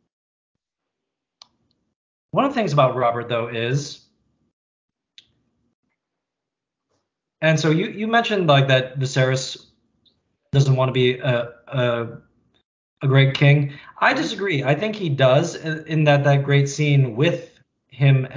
one of the things about Robert though is, and so you mentioned like that Viserys doesn't want to be a great king. I Mm-hmm. disagree. I think he does in that great scene with him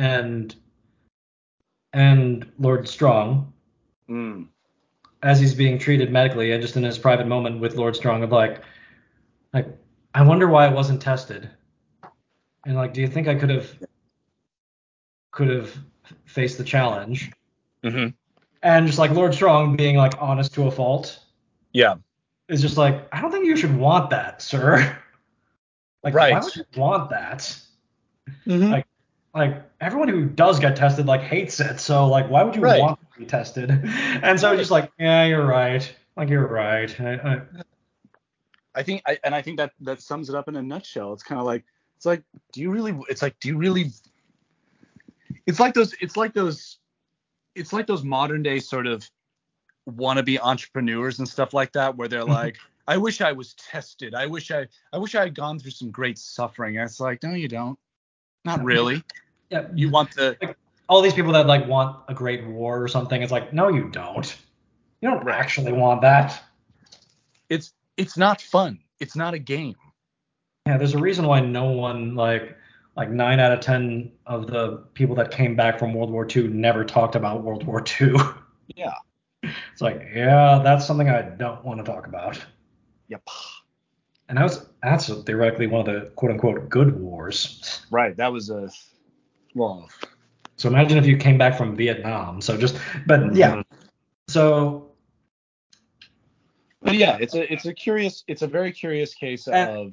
and Lord Strong Mm. as he's being treated medically and just in his private moment with Lord Strong of like I wonder why it wasn't tested. And like, do you think I could have faced the challenge? Mm-hmm. And just like Lord Strong being like honest to a fault Yeah. is just like, I don't think you should want that, sir. Like, why Right. would you want that? Mm-hmm. Like, like everyone who does get tested like hates it. So like, why would you Right. want to be tested? And so Right. just like, yeah, you're right. Like you're right. I think that sums it up in a nutshell. It's like, do you really? It's like, do you really? It's like those. It's like those modern day sort of wannabe entrepreneurs and stuff like that, where they're like, I wish I was tested. I wish I had gone through some great suffering. And it's like, no, you don't. Not really. Yeah, You want the like all these people that like want a great war or something. It's like, no, you don't. You don't right. actually want that. It's not fun. It's not a game. Yeah, there's a reason why no one like 9 out of 10 of the people that came back from World War II never talked about World War II. Yeah. It's like, yeah, that's something I don't want to talk about. Yep. And that's theoretically one of the quote unquote good wars. Right. That was a well. So imagine if you came back from Vietnam. But yeah. Mhm. So But yeah, it's a very curious case and, of.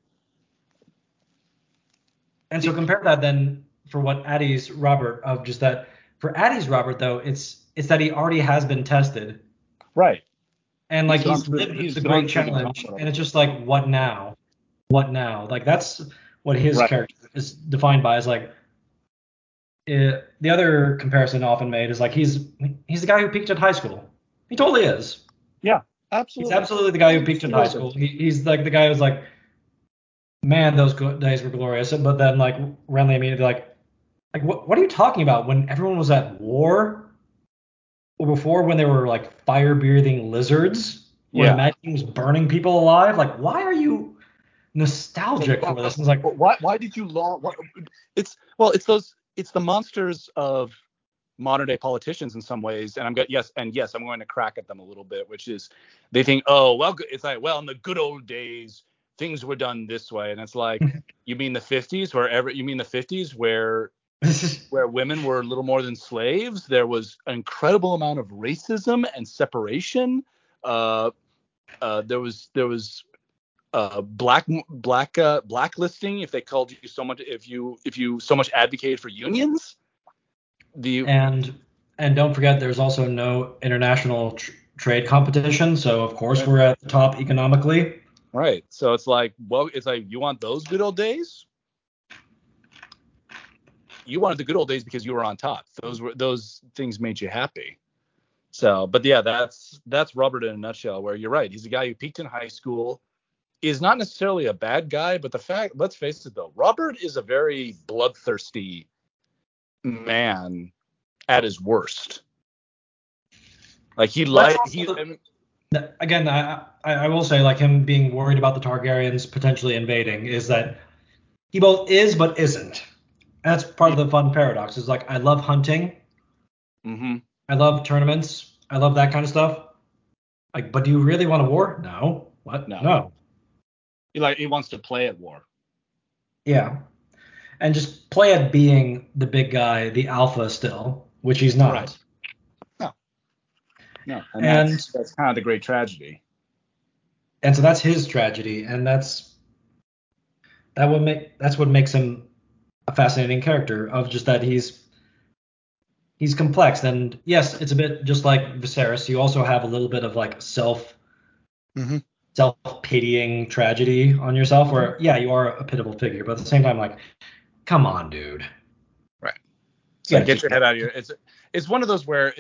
and so compare that then for what Addie's Robert of just that for Addie's Robert though, it's that he already has been tested Right. and like he's lived He's the gone great through the challenge gauntlet. and it's just like what now? What now? Like that's what his Right. character is defined by is like the other comparison often made is like he's the guy who peaked at high school. He totally is. Yeah. He's Absolutely. absolutely the guy who peaked at high Absolutely. school. He's like the guy who's like, man, those days were glorious. But then like Renly immediately like what are you talking about? When everyone was at war or before when they were like fire breathing lizards or the Yeah. Mad King was burning people alive? Like why are you Like, nostalgic for this? And it's like why did you long? It's the monsters of modern day politicians in some ways, and I'm going to crack at them a little bit, which is they think, oh well, it's like, well, in the good old days things were done this way, and it's like, you mean the 50s where women were little more than slaves? There was an incredible amount of racism and separation. There was blacklisting if they called you so much, if you so much advocated for unions. And don't forget, there's also no international trade competition, so of course we're at the top economically. Right. So it's like, well, it's like, you want those good old days? You wanted the good old days because you were on top. Those things made you happy. So, but yeah, that's Robert in a nutshell. Where you're right, he's a guy who peaked in high school, is not necessarily a bad guy, but let's face it though, Robert is a very bloodthirsty man at his worst. Like again, I will say, like, him being worried about the Targaryens potentially invading is that he both is but isn't. And that's part of the fun paradox. Is like, I love hunting. Mm-hmm. I love tournaments. I love that kind of stuff. Like, but do you really want a war? No. What? No. He wants to play at war. Yeah. And just play at being the big guy, the alpha still, which he's not. Right. No. And that's kind of the great tragedy. And so that's his tragedy, and that's what makes him a fascinating character, of just that he's complex. And yes, it's a bit just like Viserys. You also have a little bit of like self-pitying tragedy on yourself, where yeah, you are a pitiable figure, but at the same time, like, come on, dude. Right. So get your head out of your. It's one of those where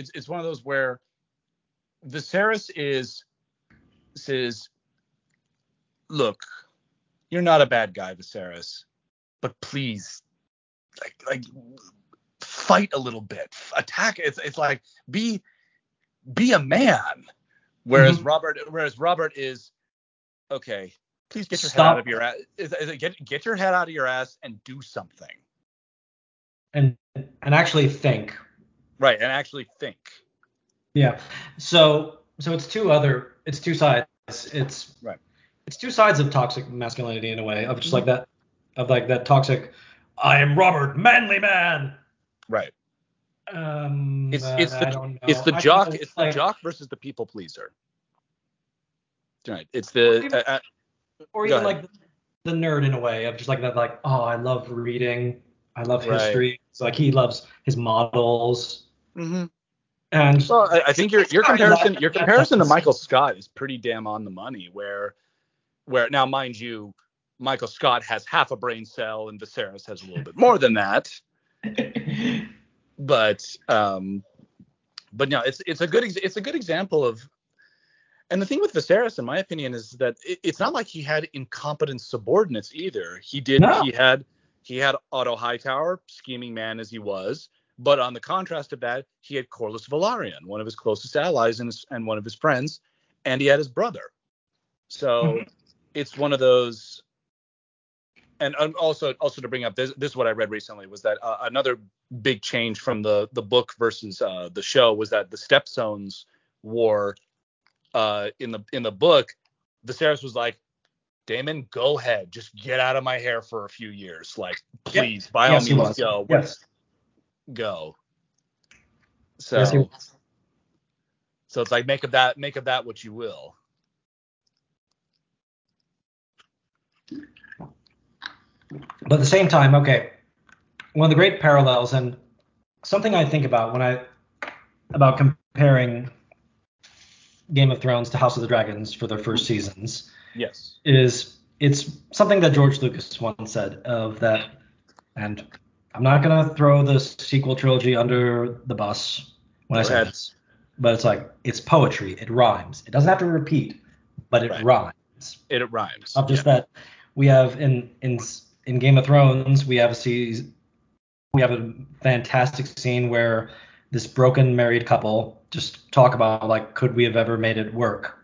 Viserys says, look, you're not a bad guy, Viserys, but please, like fight a little bit, attack. It's like, be a man. Whereas Robert is, okay, please get your head out of your ass. Get your head out of your ass and do something. And actually think. Right, and actually think. Yeah. So it's two sides. It's two sides of toxic masculinity in a way, of just like that, of like that toxic, I am Robert, manly man. Right. It's the jock versus the people pleaser. Right. It's the or even like the nerd in a way, of just like that, like, oh, I love reading, I love history. It's like he loves his models. Mm-hmm. And well, I think your comparison to Michael Scott is pretty damn on the money. Where now, mind you, Michael Scott has half a brain cell and Viserys has a little bit more than that. But no, it's a good example of. And the thing with Viserys, in my opinion, is that it's not like he had incompetent subordinates either. He had Otto Hightower, scheming man as he was. But on the contrast of that, he had Corlys Velaryon, one of his closest allies and one of his friends, and he had his brother. So it's one of those. And also to bring up this is what I read recently, was that another big change from the book versus the show was that the Stepstones War in the book, Viserys was like, Daemon, go ahead, just get out of my hair for a few years, like, please, by all means, go. Yes. Go. So it's like, make of that what you will. But at the same time, okay, one of the great parallels, and something I think about about comparing Game of Thrones to House of the Dragons for their first seasons, yes, is it's something that George Lucas once said, of that, and I'm not gonna throw the sequel trilogy under the bus when I say this, but it's like, it's poetry, it rhymes, it doesn't have to repeat, but it rhymes. It rhymes. Of just that, we have in Game of Thrones, we have a fantastic scene where this broken married couple just talk about, like, could we have ever made it work?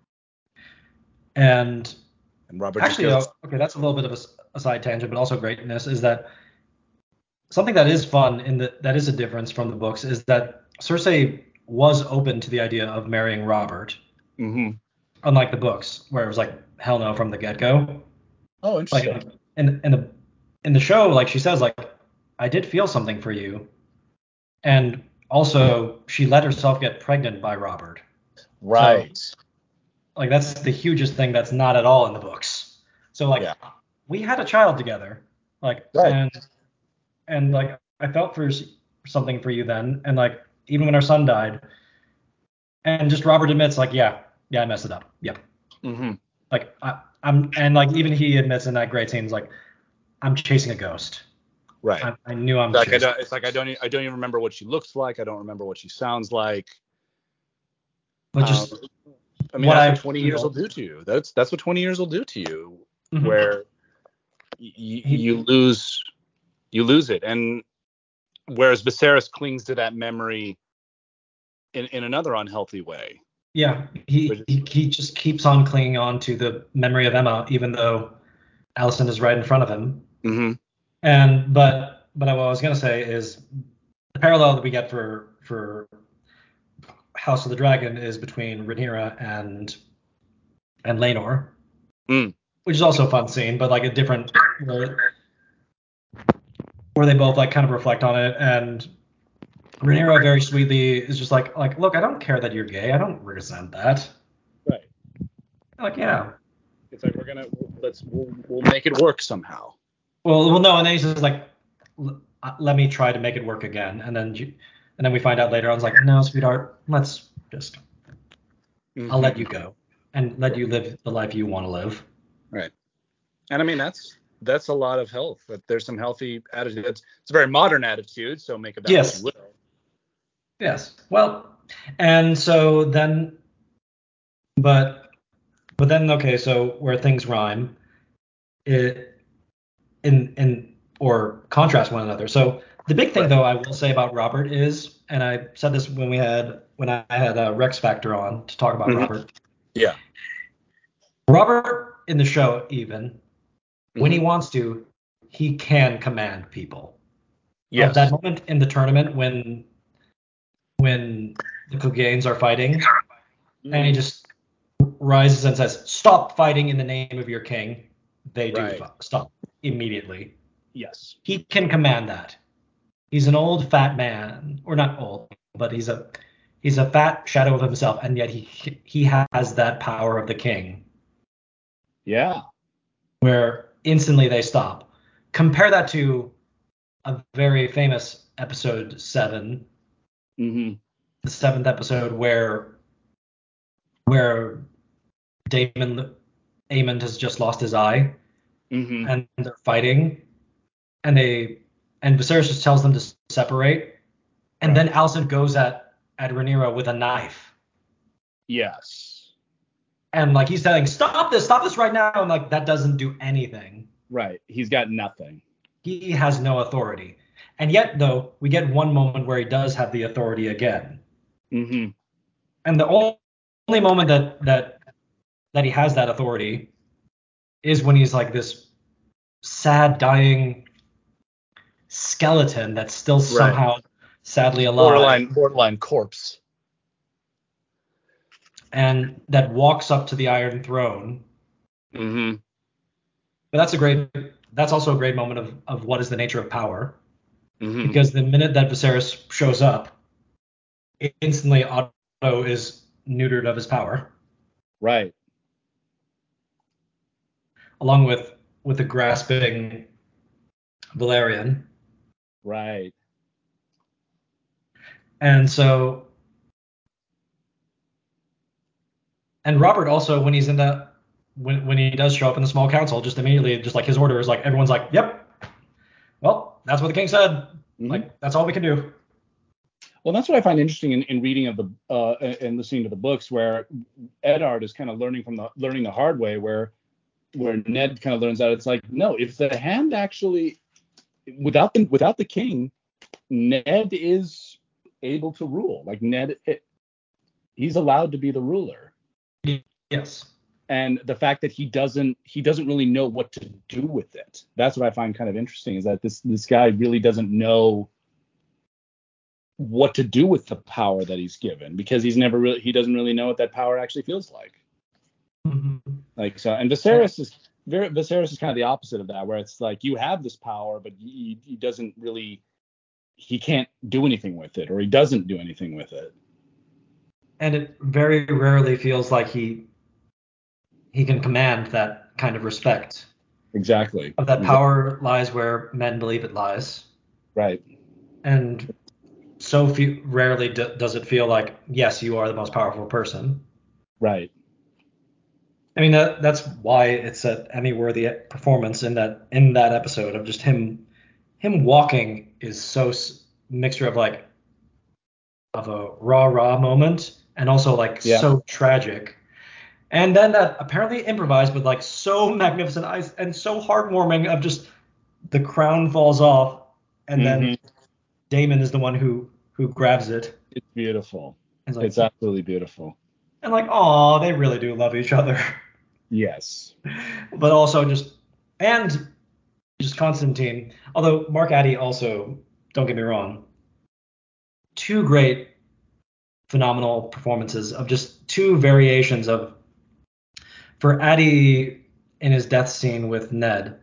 And Robert actually, okay, that's a little bit of a side tangent, but also greatness, is that something that is fun that is a difference from the books is that Cersei was open to the idea of marrying Robert, Mm-hmm. unlike the books where it was like hell no from the get go. Oh, Like interesting. in the show, like she says, like I did feel something for you, and also she let herself get pregnant by Robert. So Right. like that's the hugest thing that's not at all in the books. So like Yeah. we had a child together, like Right. and like I felt for something for you then, and like even when our son died, and just Robert admits like yeah I messed it up, yep. Mm-hmm. Like I'm and like even he admits in that great scene, he's like I'm chasing a ghost. Right. I knew I'm Like chasing. it's like I don't even remember what she looks like. I don't remember what she sounds like. But Um, just I mean, what that's I what 20 years will feel. do to you. That's what 20 years will do to you, Mhm. where He, you lose it. And whereas Viserys clings to that memory in another unhealthy way. yeah, Which he just keeps on clinging on to the memory of Emma, even though Allison is right in front of him. mm-hmm. And but what I was gonna say is the parallel that we get for House of the Dragon is between Rhaenyra and Laenor, Mm. which is also a fun scene, but like a different where they both like kind of reflect on it. And Rhaenyra very sweetly is just like look, I don't care that you're gay. I don't resent that. Right. Like yeah. It's like we'll make it work somehow. Well no, and then he says like let me try to make it work again, and then we find out later on it's like no, sweetheart, let's just I'll let you Mm-hmm. go and let you live the life you want to live. Right. And I mean that's a lot of health. That there's some healthy attitude. It's a very modern attitude, so make of that what you Yes. will. Yes. Well, and so then, but then okay, so where things rhyme, it in or contrast one another. So the big thing Right. though I will say about Robert is, and I said this when I had Rex Factor on to talk about Mm-hmm. Robert. Yeah. Robert in the show even when he Mm-hmm. wants to, he can command people. Of that Yes. moment in the tournament when the Cleganes are fighting, and he Mm-hmm. just rises and says, "Stop fighting in the name of your king." They do Right. stop immediately. Yes. He can command that. He's an old fat man, or not old, but he's a fat shadow of himself, and yet he has that power of the king, Yeah. where instantly they stop. Compare that to a very famous episode 7, Mm-hmm. the seventh episode where Damon Aemond has just lost his eye Mm-hmm. and they're fighting and Viserys just tells them to separate and then Right. Alicent goes at Rhaenyra with a knife Yes. and like he's saying stop this right now and like that doesn't do anything. Right. He's got nothing. He has no authority. And yet though we get one moment where he does have the authority again. Mm-hmm. And the only moment that he has that authority is when he's like this sad dying skeleton that's still Right. somehow sadly He's alive borderline corpse. and that walks up to the Iron Throne. Mm-hmm. But that's also a great moment of what is the nature of power. Mm-hmm. Because the minute that Viserys shows up, instantly Otto is neutered of his power, Right. along with the grasping Valerian. Right. And so and Robert also when he's in the when he does show up in the small council, just immediately just like his order is like everyone's like, yep, well, that's what the king said. Mm-hmm. Like that's all we can do. Well, that's what I find interesting in reading of the and listening to the books, where Eddard is kind of learning the hard way, where Ned kind of learns out. It's like, no, if the hand actually without the king, Ned is able to rule. Like he's allowed to be the ruler. Yes. And the fact that he doesn't really know what to do with it. That's what I find kind of interesting, is that this guy really doesn't know what to do with the power that he's given, because he doesn't really know what that power actually feels like. Mm-hmm. Like, so, and Viserys is kind of the opposite of that, where it's like you have this power, but he doesn't really, he can't do anything with it, or he doesn't do anything with it. And it very rarely feels like he can command that kind of respect. Exactly. Of that power lies where men believe it lies. Right. And so rarely does it feel like, yes, you are the most powerful person. Right. I mean, that's why it's an Emmy-worthy performance in that episode of just him walking is so mixture of like of a rah moment and also like so tragic. And then that apparently improvised, but like so magnificent and so heartwarming of just the crown falls off and then Daemon is the one who grabs it. It's beautiful. Like, it's absolutely beautiful. And like, oh, they really do love each other. Yes. But also just Constantine. Although Mark Addy also, don't get me wrong, two great, phenomenal performances of just two variations of, for Addy in his death scene with Ned,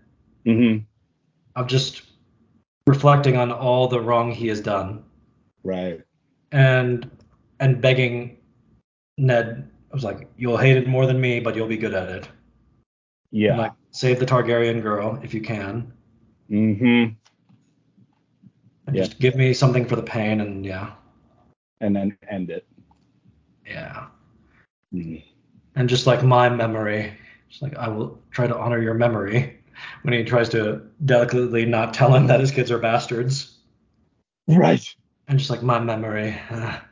of just reflecting on all the wrong he has done. Right. And begging Ned, I was like, you'll hate it more than me, but you'll be good at it. Yeah. And like, save the Targaryen girl if you can. And just give me something for the pain, and yeah. And then end it. Yeah. And just like my memory, just like I will try to honor your memory when he tries to delicately not tell him that his kids are bastards. Right. And just like my memory. Yeah.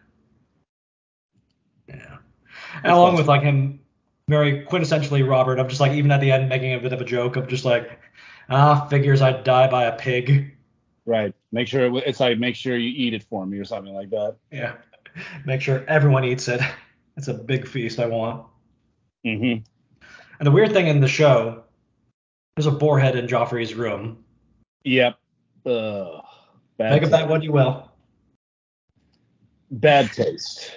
And along with like him very quintessentially Robert, I'm just like even at the end making a bit of a joke of just like, figures I'd die by a pig. Right. Make sure you eat it for me or something like that. Yeah. Make sure everyone eats it. It's a big feast I want. And the weird thing in the show, there's a boarhead in Joffrey's room. Yep. Make of that what you will. Bad taste.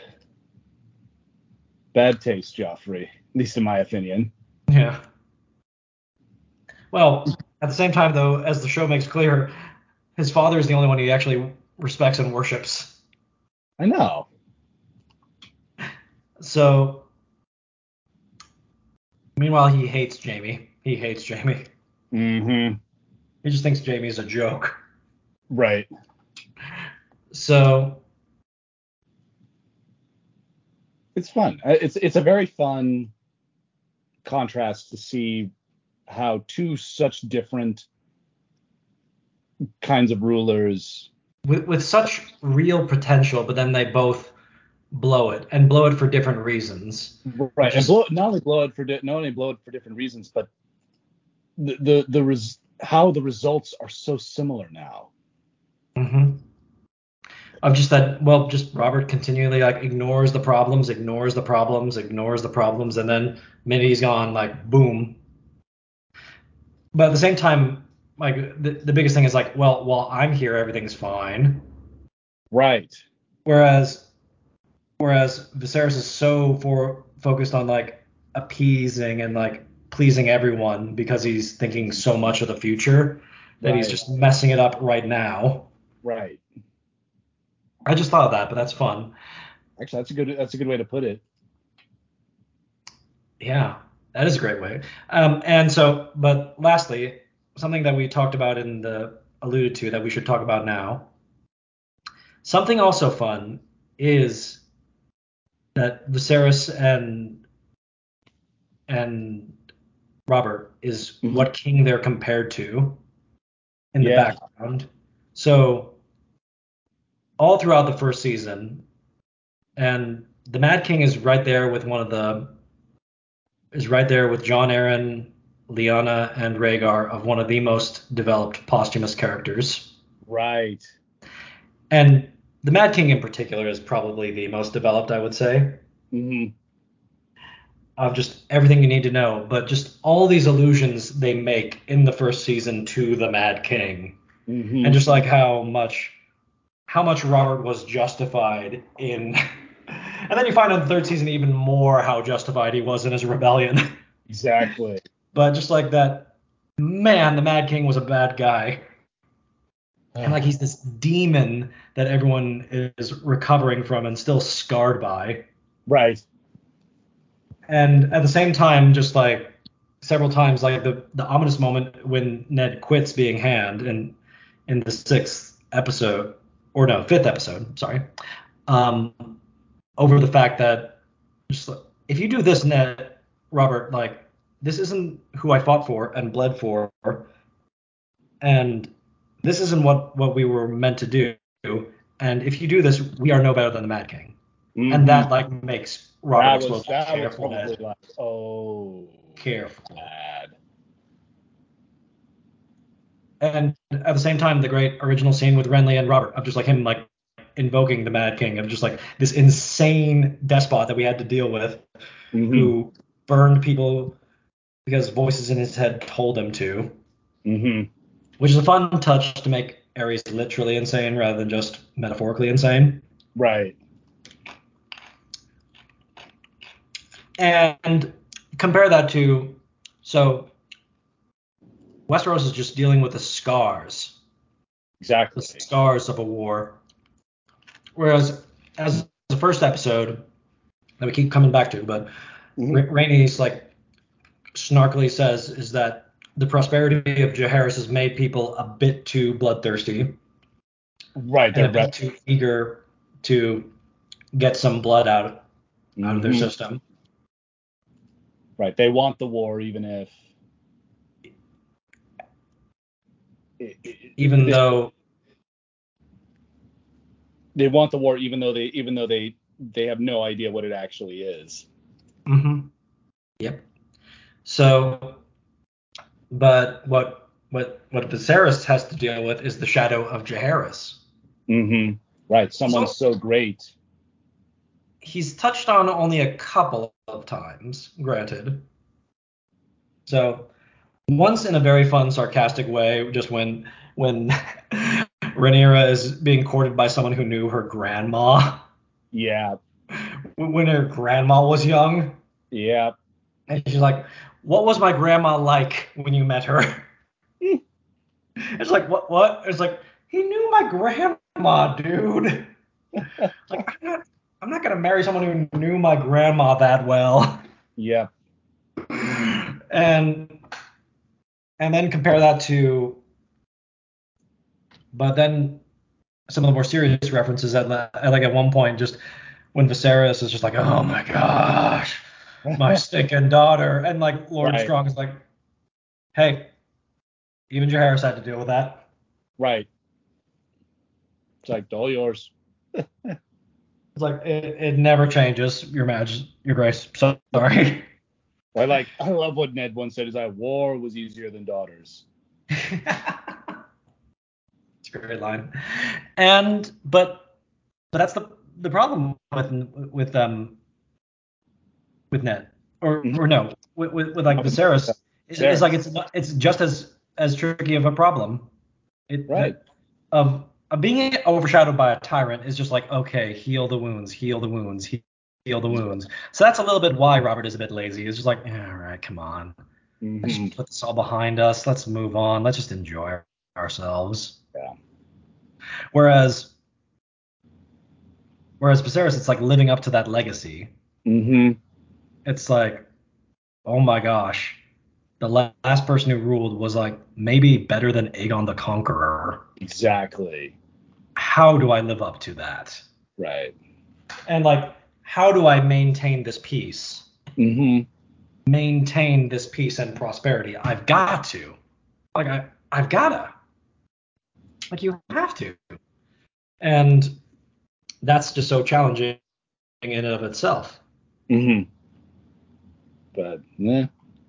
Bad taste, Joffrey. At least in my opinion. Yeah. Well, at the same time, though, as the show makes clear, his father is the only one he actually respects and worships. I know. So, meanwhile, he hates Jaime. He hates Jaime. He just thinks Jaime's a joke. Right. So, it's fun. It's a very fun contrast to see how two such different kinds of rulers with such real potential, but then they both blow it for different reasons. Right. And not only blow it for different reasons, but how the results are so similar now. Of just that, well, just Robert continually like ignores the problems, and then Minnie's gone, like, boom. But at the same time, like the biggest thing is like, well, while I'm here, everything's fine. Right. Whereas Viserys is so focused on like appeasing and like pleasing everyone because he's thinking so much of the future that he's just messing it up right now. Right. I just thought of that, but that's fun. Actually, that's a good way to put it. Yeah, that is a great way. And so, but lastly, something that we talked about alluded to that we should talk about now. Something also fun is that Viserys and Robert is what king they're compared to in the background. So all throughout the first season, and the Mad King is right there with Jon Arryn, Lyanna, and Rhaegar of one of the most developed posthumous characters. Right. And the Mad King in particular is probably the most developed, I would say. of just everything you need to know, but just all these allusions they make in the first season to the Mad King, and Mm-hmm. just like how much Robert was justified in. And then you find in the third season even more how justified he was in his rebellion. Exactly. But just like that, man, the Mad King was a bad guy. And like he's this demon that everyone is recovering from and still scarred by. Right. And at the same time, just like several times, like the ominous moment when Ned quits being Hand in the sixth episode, or no, fifth episode, sorry, um, over the fact that just like, if you do this, Ned, Robert, like this isn't who I fought for and bled for, and this isn't what we were meant to do. And if you do this, we are no better than the Mad King. And Mm-hmm. that like makes Robert explode. Like, That was careful, probably Ned. like, oh, Careful. bad. And at the same time, the great original scene with Renly and Robert of just like him like invoking the Mad King of just like this insane despot that we had to deal with, Mm-hmm. who burned people because voices in his head told him to, Mm-hmm. which is a fun touch to make Ares literally insane rather than just metaphorically insane. Right. And compare that to, so Westeros is just dealing with the Exactly. scars of a war. Whereas, as the first episode that we keep coming back to, but Mm-hmm. Rhaenys like snarkily says is that the prosperity of Jaehaerys has made people a bit too bloodthirsty Right. and They're a bit too eager to get some blood out of their Mm-hmm. system, Right. They want the war, even if even though. they want the war, even though they have no idea what it actually is. Mm-hmm, yep. So, but what Viserys has to deal with is the shadow of Jaehaerys. Mm-hmm. Right. Someone So so great. he's touched on only a couple of times, granted. So once in a very fun, sarcastic way, just when Rhaenyra is being courted by someone who knew her grandma Yeah. when her grandma was young, Yeah. and she's like, "What was my grandma like when you met her?" It's like, "What? What?" It's like, "He knew my grandma, dude." Like, I'm not gonna marry someone who knew my grandma that well. Yeah. and and then compare that to, but then some of the more serious references at one point, just when Viserys is just like, oh my gosh, my stinking daughter, and like Lord Right. Strong is like, hey, even Jaehaerys had to deal with that. Right. It's like all yours. It's like it never changes, your grace. So sorry. I love what Ned once said is that war was easier than daughters. It's a great line. And but that's the problem with Ned, Mm-hmm. or no, with like Viserys is like Sarah's. it's just as tricky of a problem. It Right. that of being overshadowed by a tyrant is just like, okay, heal the wounds, heal the wounds, heal the wounds. So that's a little bit why Robert is a bit lazy. It's just like, yeah, all right, come on, let's Mm-hmm. just put this all behind us. Let's move on. Let's just enjoy ourselves. Yeah. Whereas Viserys, it's like living up to that legacy. Mm-hmm. It's like, oh my gosh, the last person who ruled was like maybe better than Aegon the Conqueror. Exactly. How do I live up to that? Right. And like, how do I maintain this peace? Mm-hmm. Maintain this peace and prosperity. I've got to. Like I've gotta. Like you have to. And that's just so challenging in and of itself. Mm-hmm. But yeah,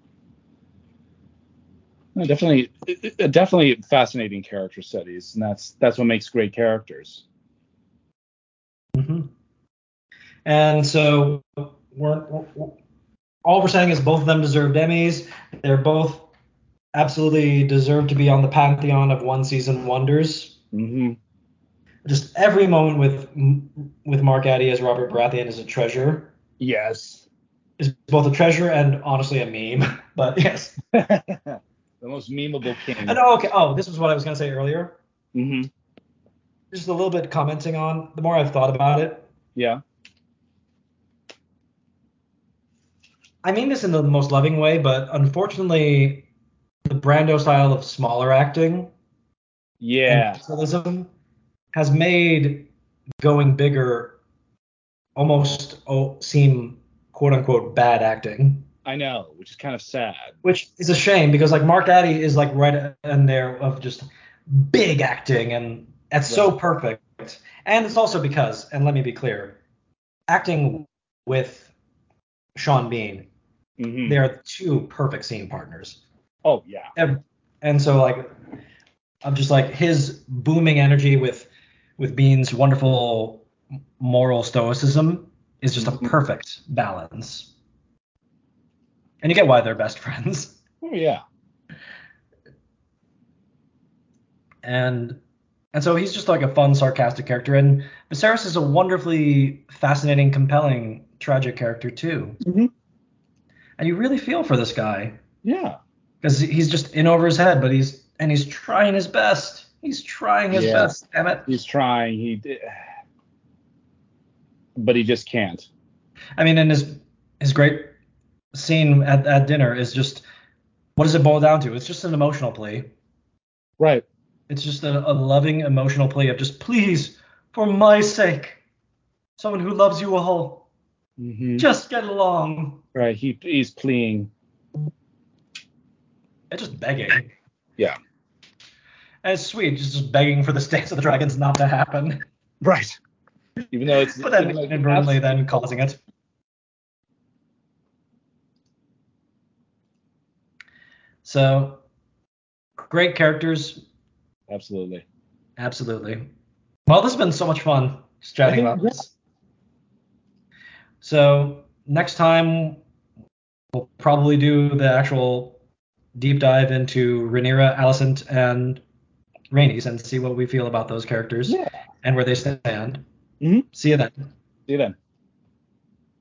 definitely fascinating character studies, and that's what makes great characters. Mm-hmm. And so we're all we're saying is both of them deserved Emmys. They're both absolutely deserve to be on the pantheon of one season wonders. Mm-hmm. Just every moment with Mark Addy as Robert Baratheon is a treasure. Yes. Is both a treasure and honestly a meme. But yes. The most memeable king. And okay. Oh, this was what I was gonna say earlier. Mm-hmm. Just a little bit commenting on the more I've thought about it. Yeah. I mean this in the most loving way, but unfortunately, the Brando style of smaller acting and capitalism has made going bigger almost seem quote unquote bad acting. I know, which is kind of sad. Which is a shame because like Mark Addy is like right in there of just big acting and it's so perfect. And it's also because, and let me be clear, acting with Sean Bean, they are two perfect scene partners. Oh yeah. And so like I'm just like his booming energy with Bean's wonderful moral stoicism is just a perfect balance. And you get why they're best friends. Oh yeah. And so he's just like a fun, sarcastic character. And Viserys is a wonderfully fascinating, compelling, tragic character too. Mm-hmm. And you really feel for this guy. Yeah. Because he's just in over his head, but he's trying his best. He's trying his best, damn it. He's trying. But he just can't. I mean, and his great scene at dinner is just, what does it boil down to? It's just an emotional plea. Right. It's just a loving emotional plea of just, please, for my sake, someone who loves you all, just get along. Right. He's pleading. And just begging. Yeah. And it's sweet, just begging for the Dance of the Dragons not to happen. Right. Even though it's. But then inadvertently then causing it. So, great characters. Absolutely. Well, this has been so much fun just chatting about this. So, next time we'll probably do the actual deep dive into Rhaenyra, Alicent, and Rhaenys and see what we feel about those characters and where they stand. Mm-hmm. See you then. See you then.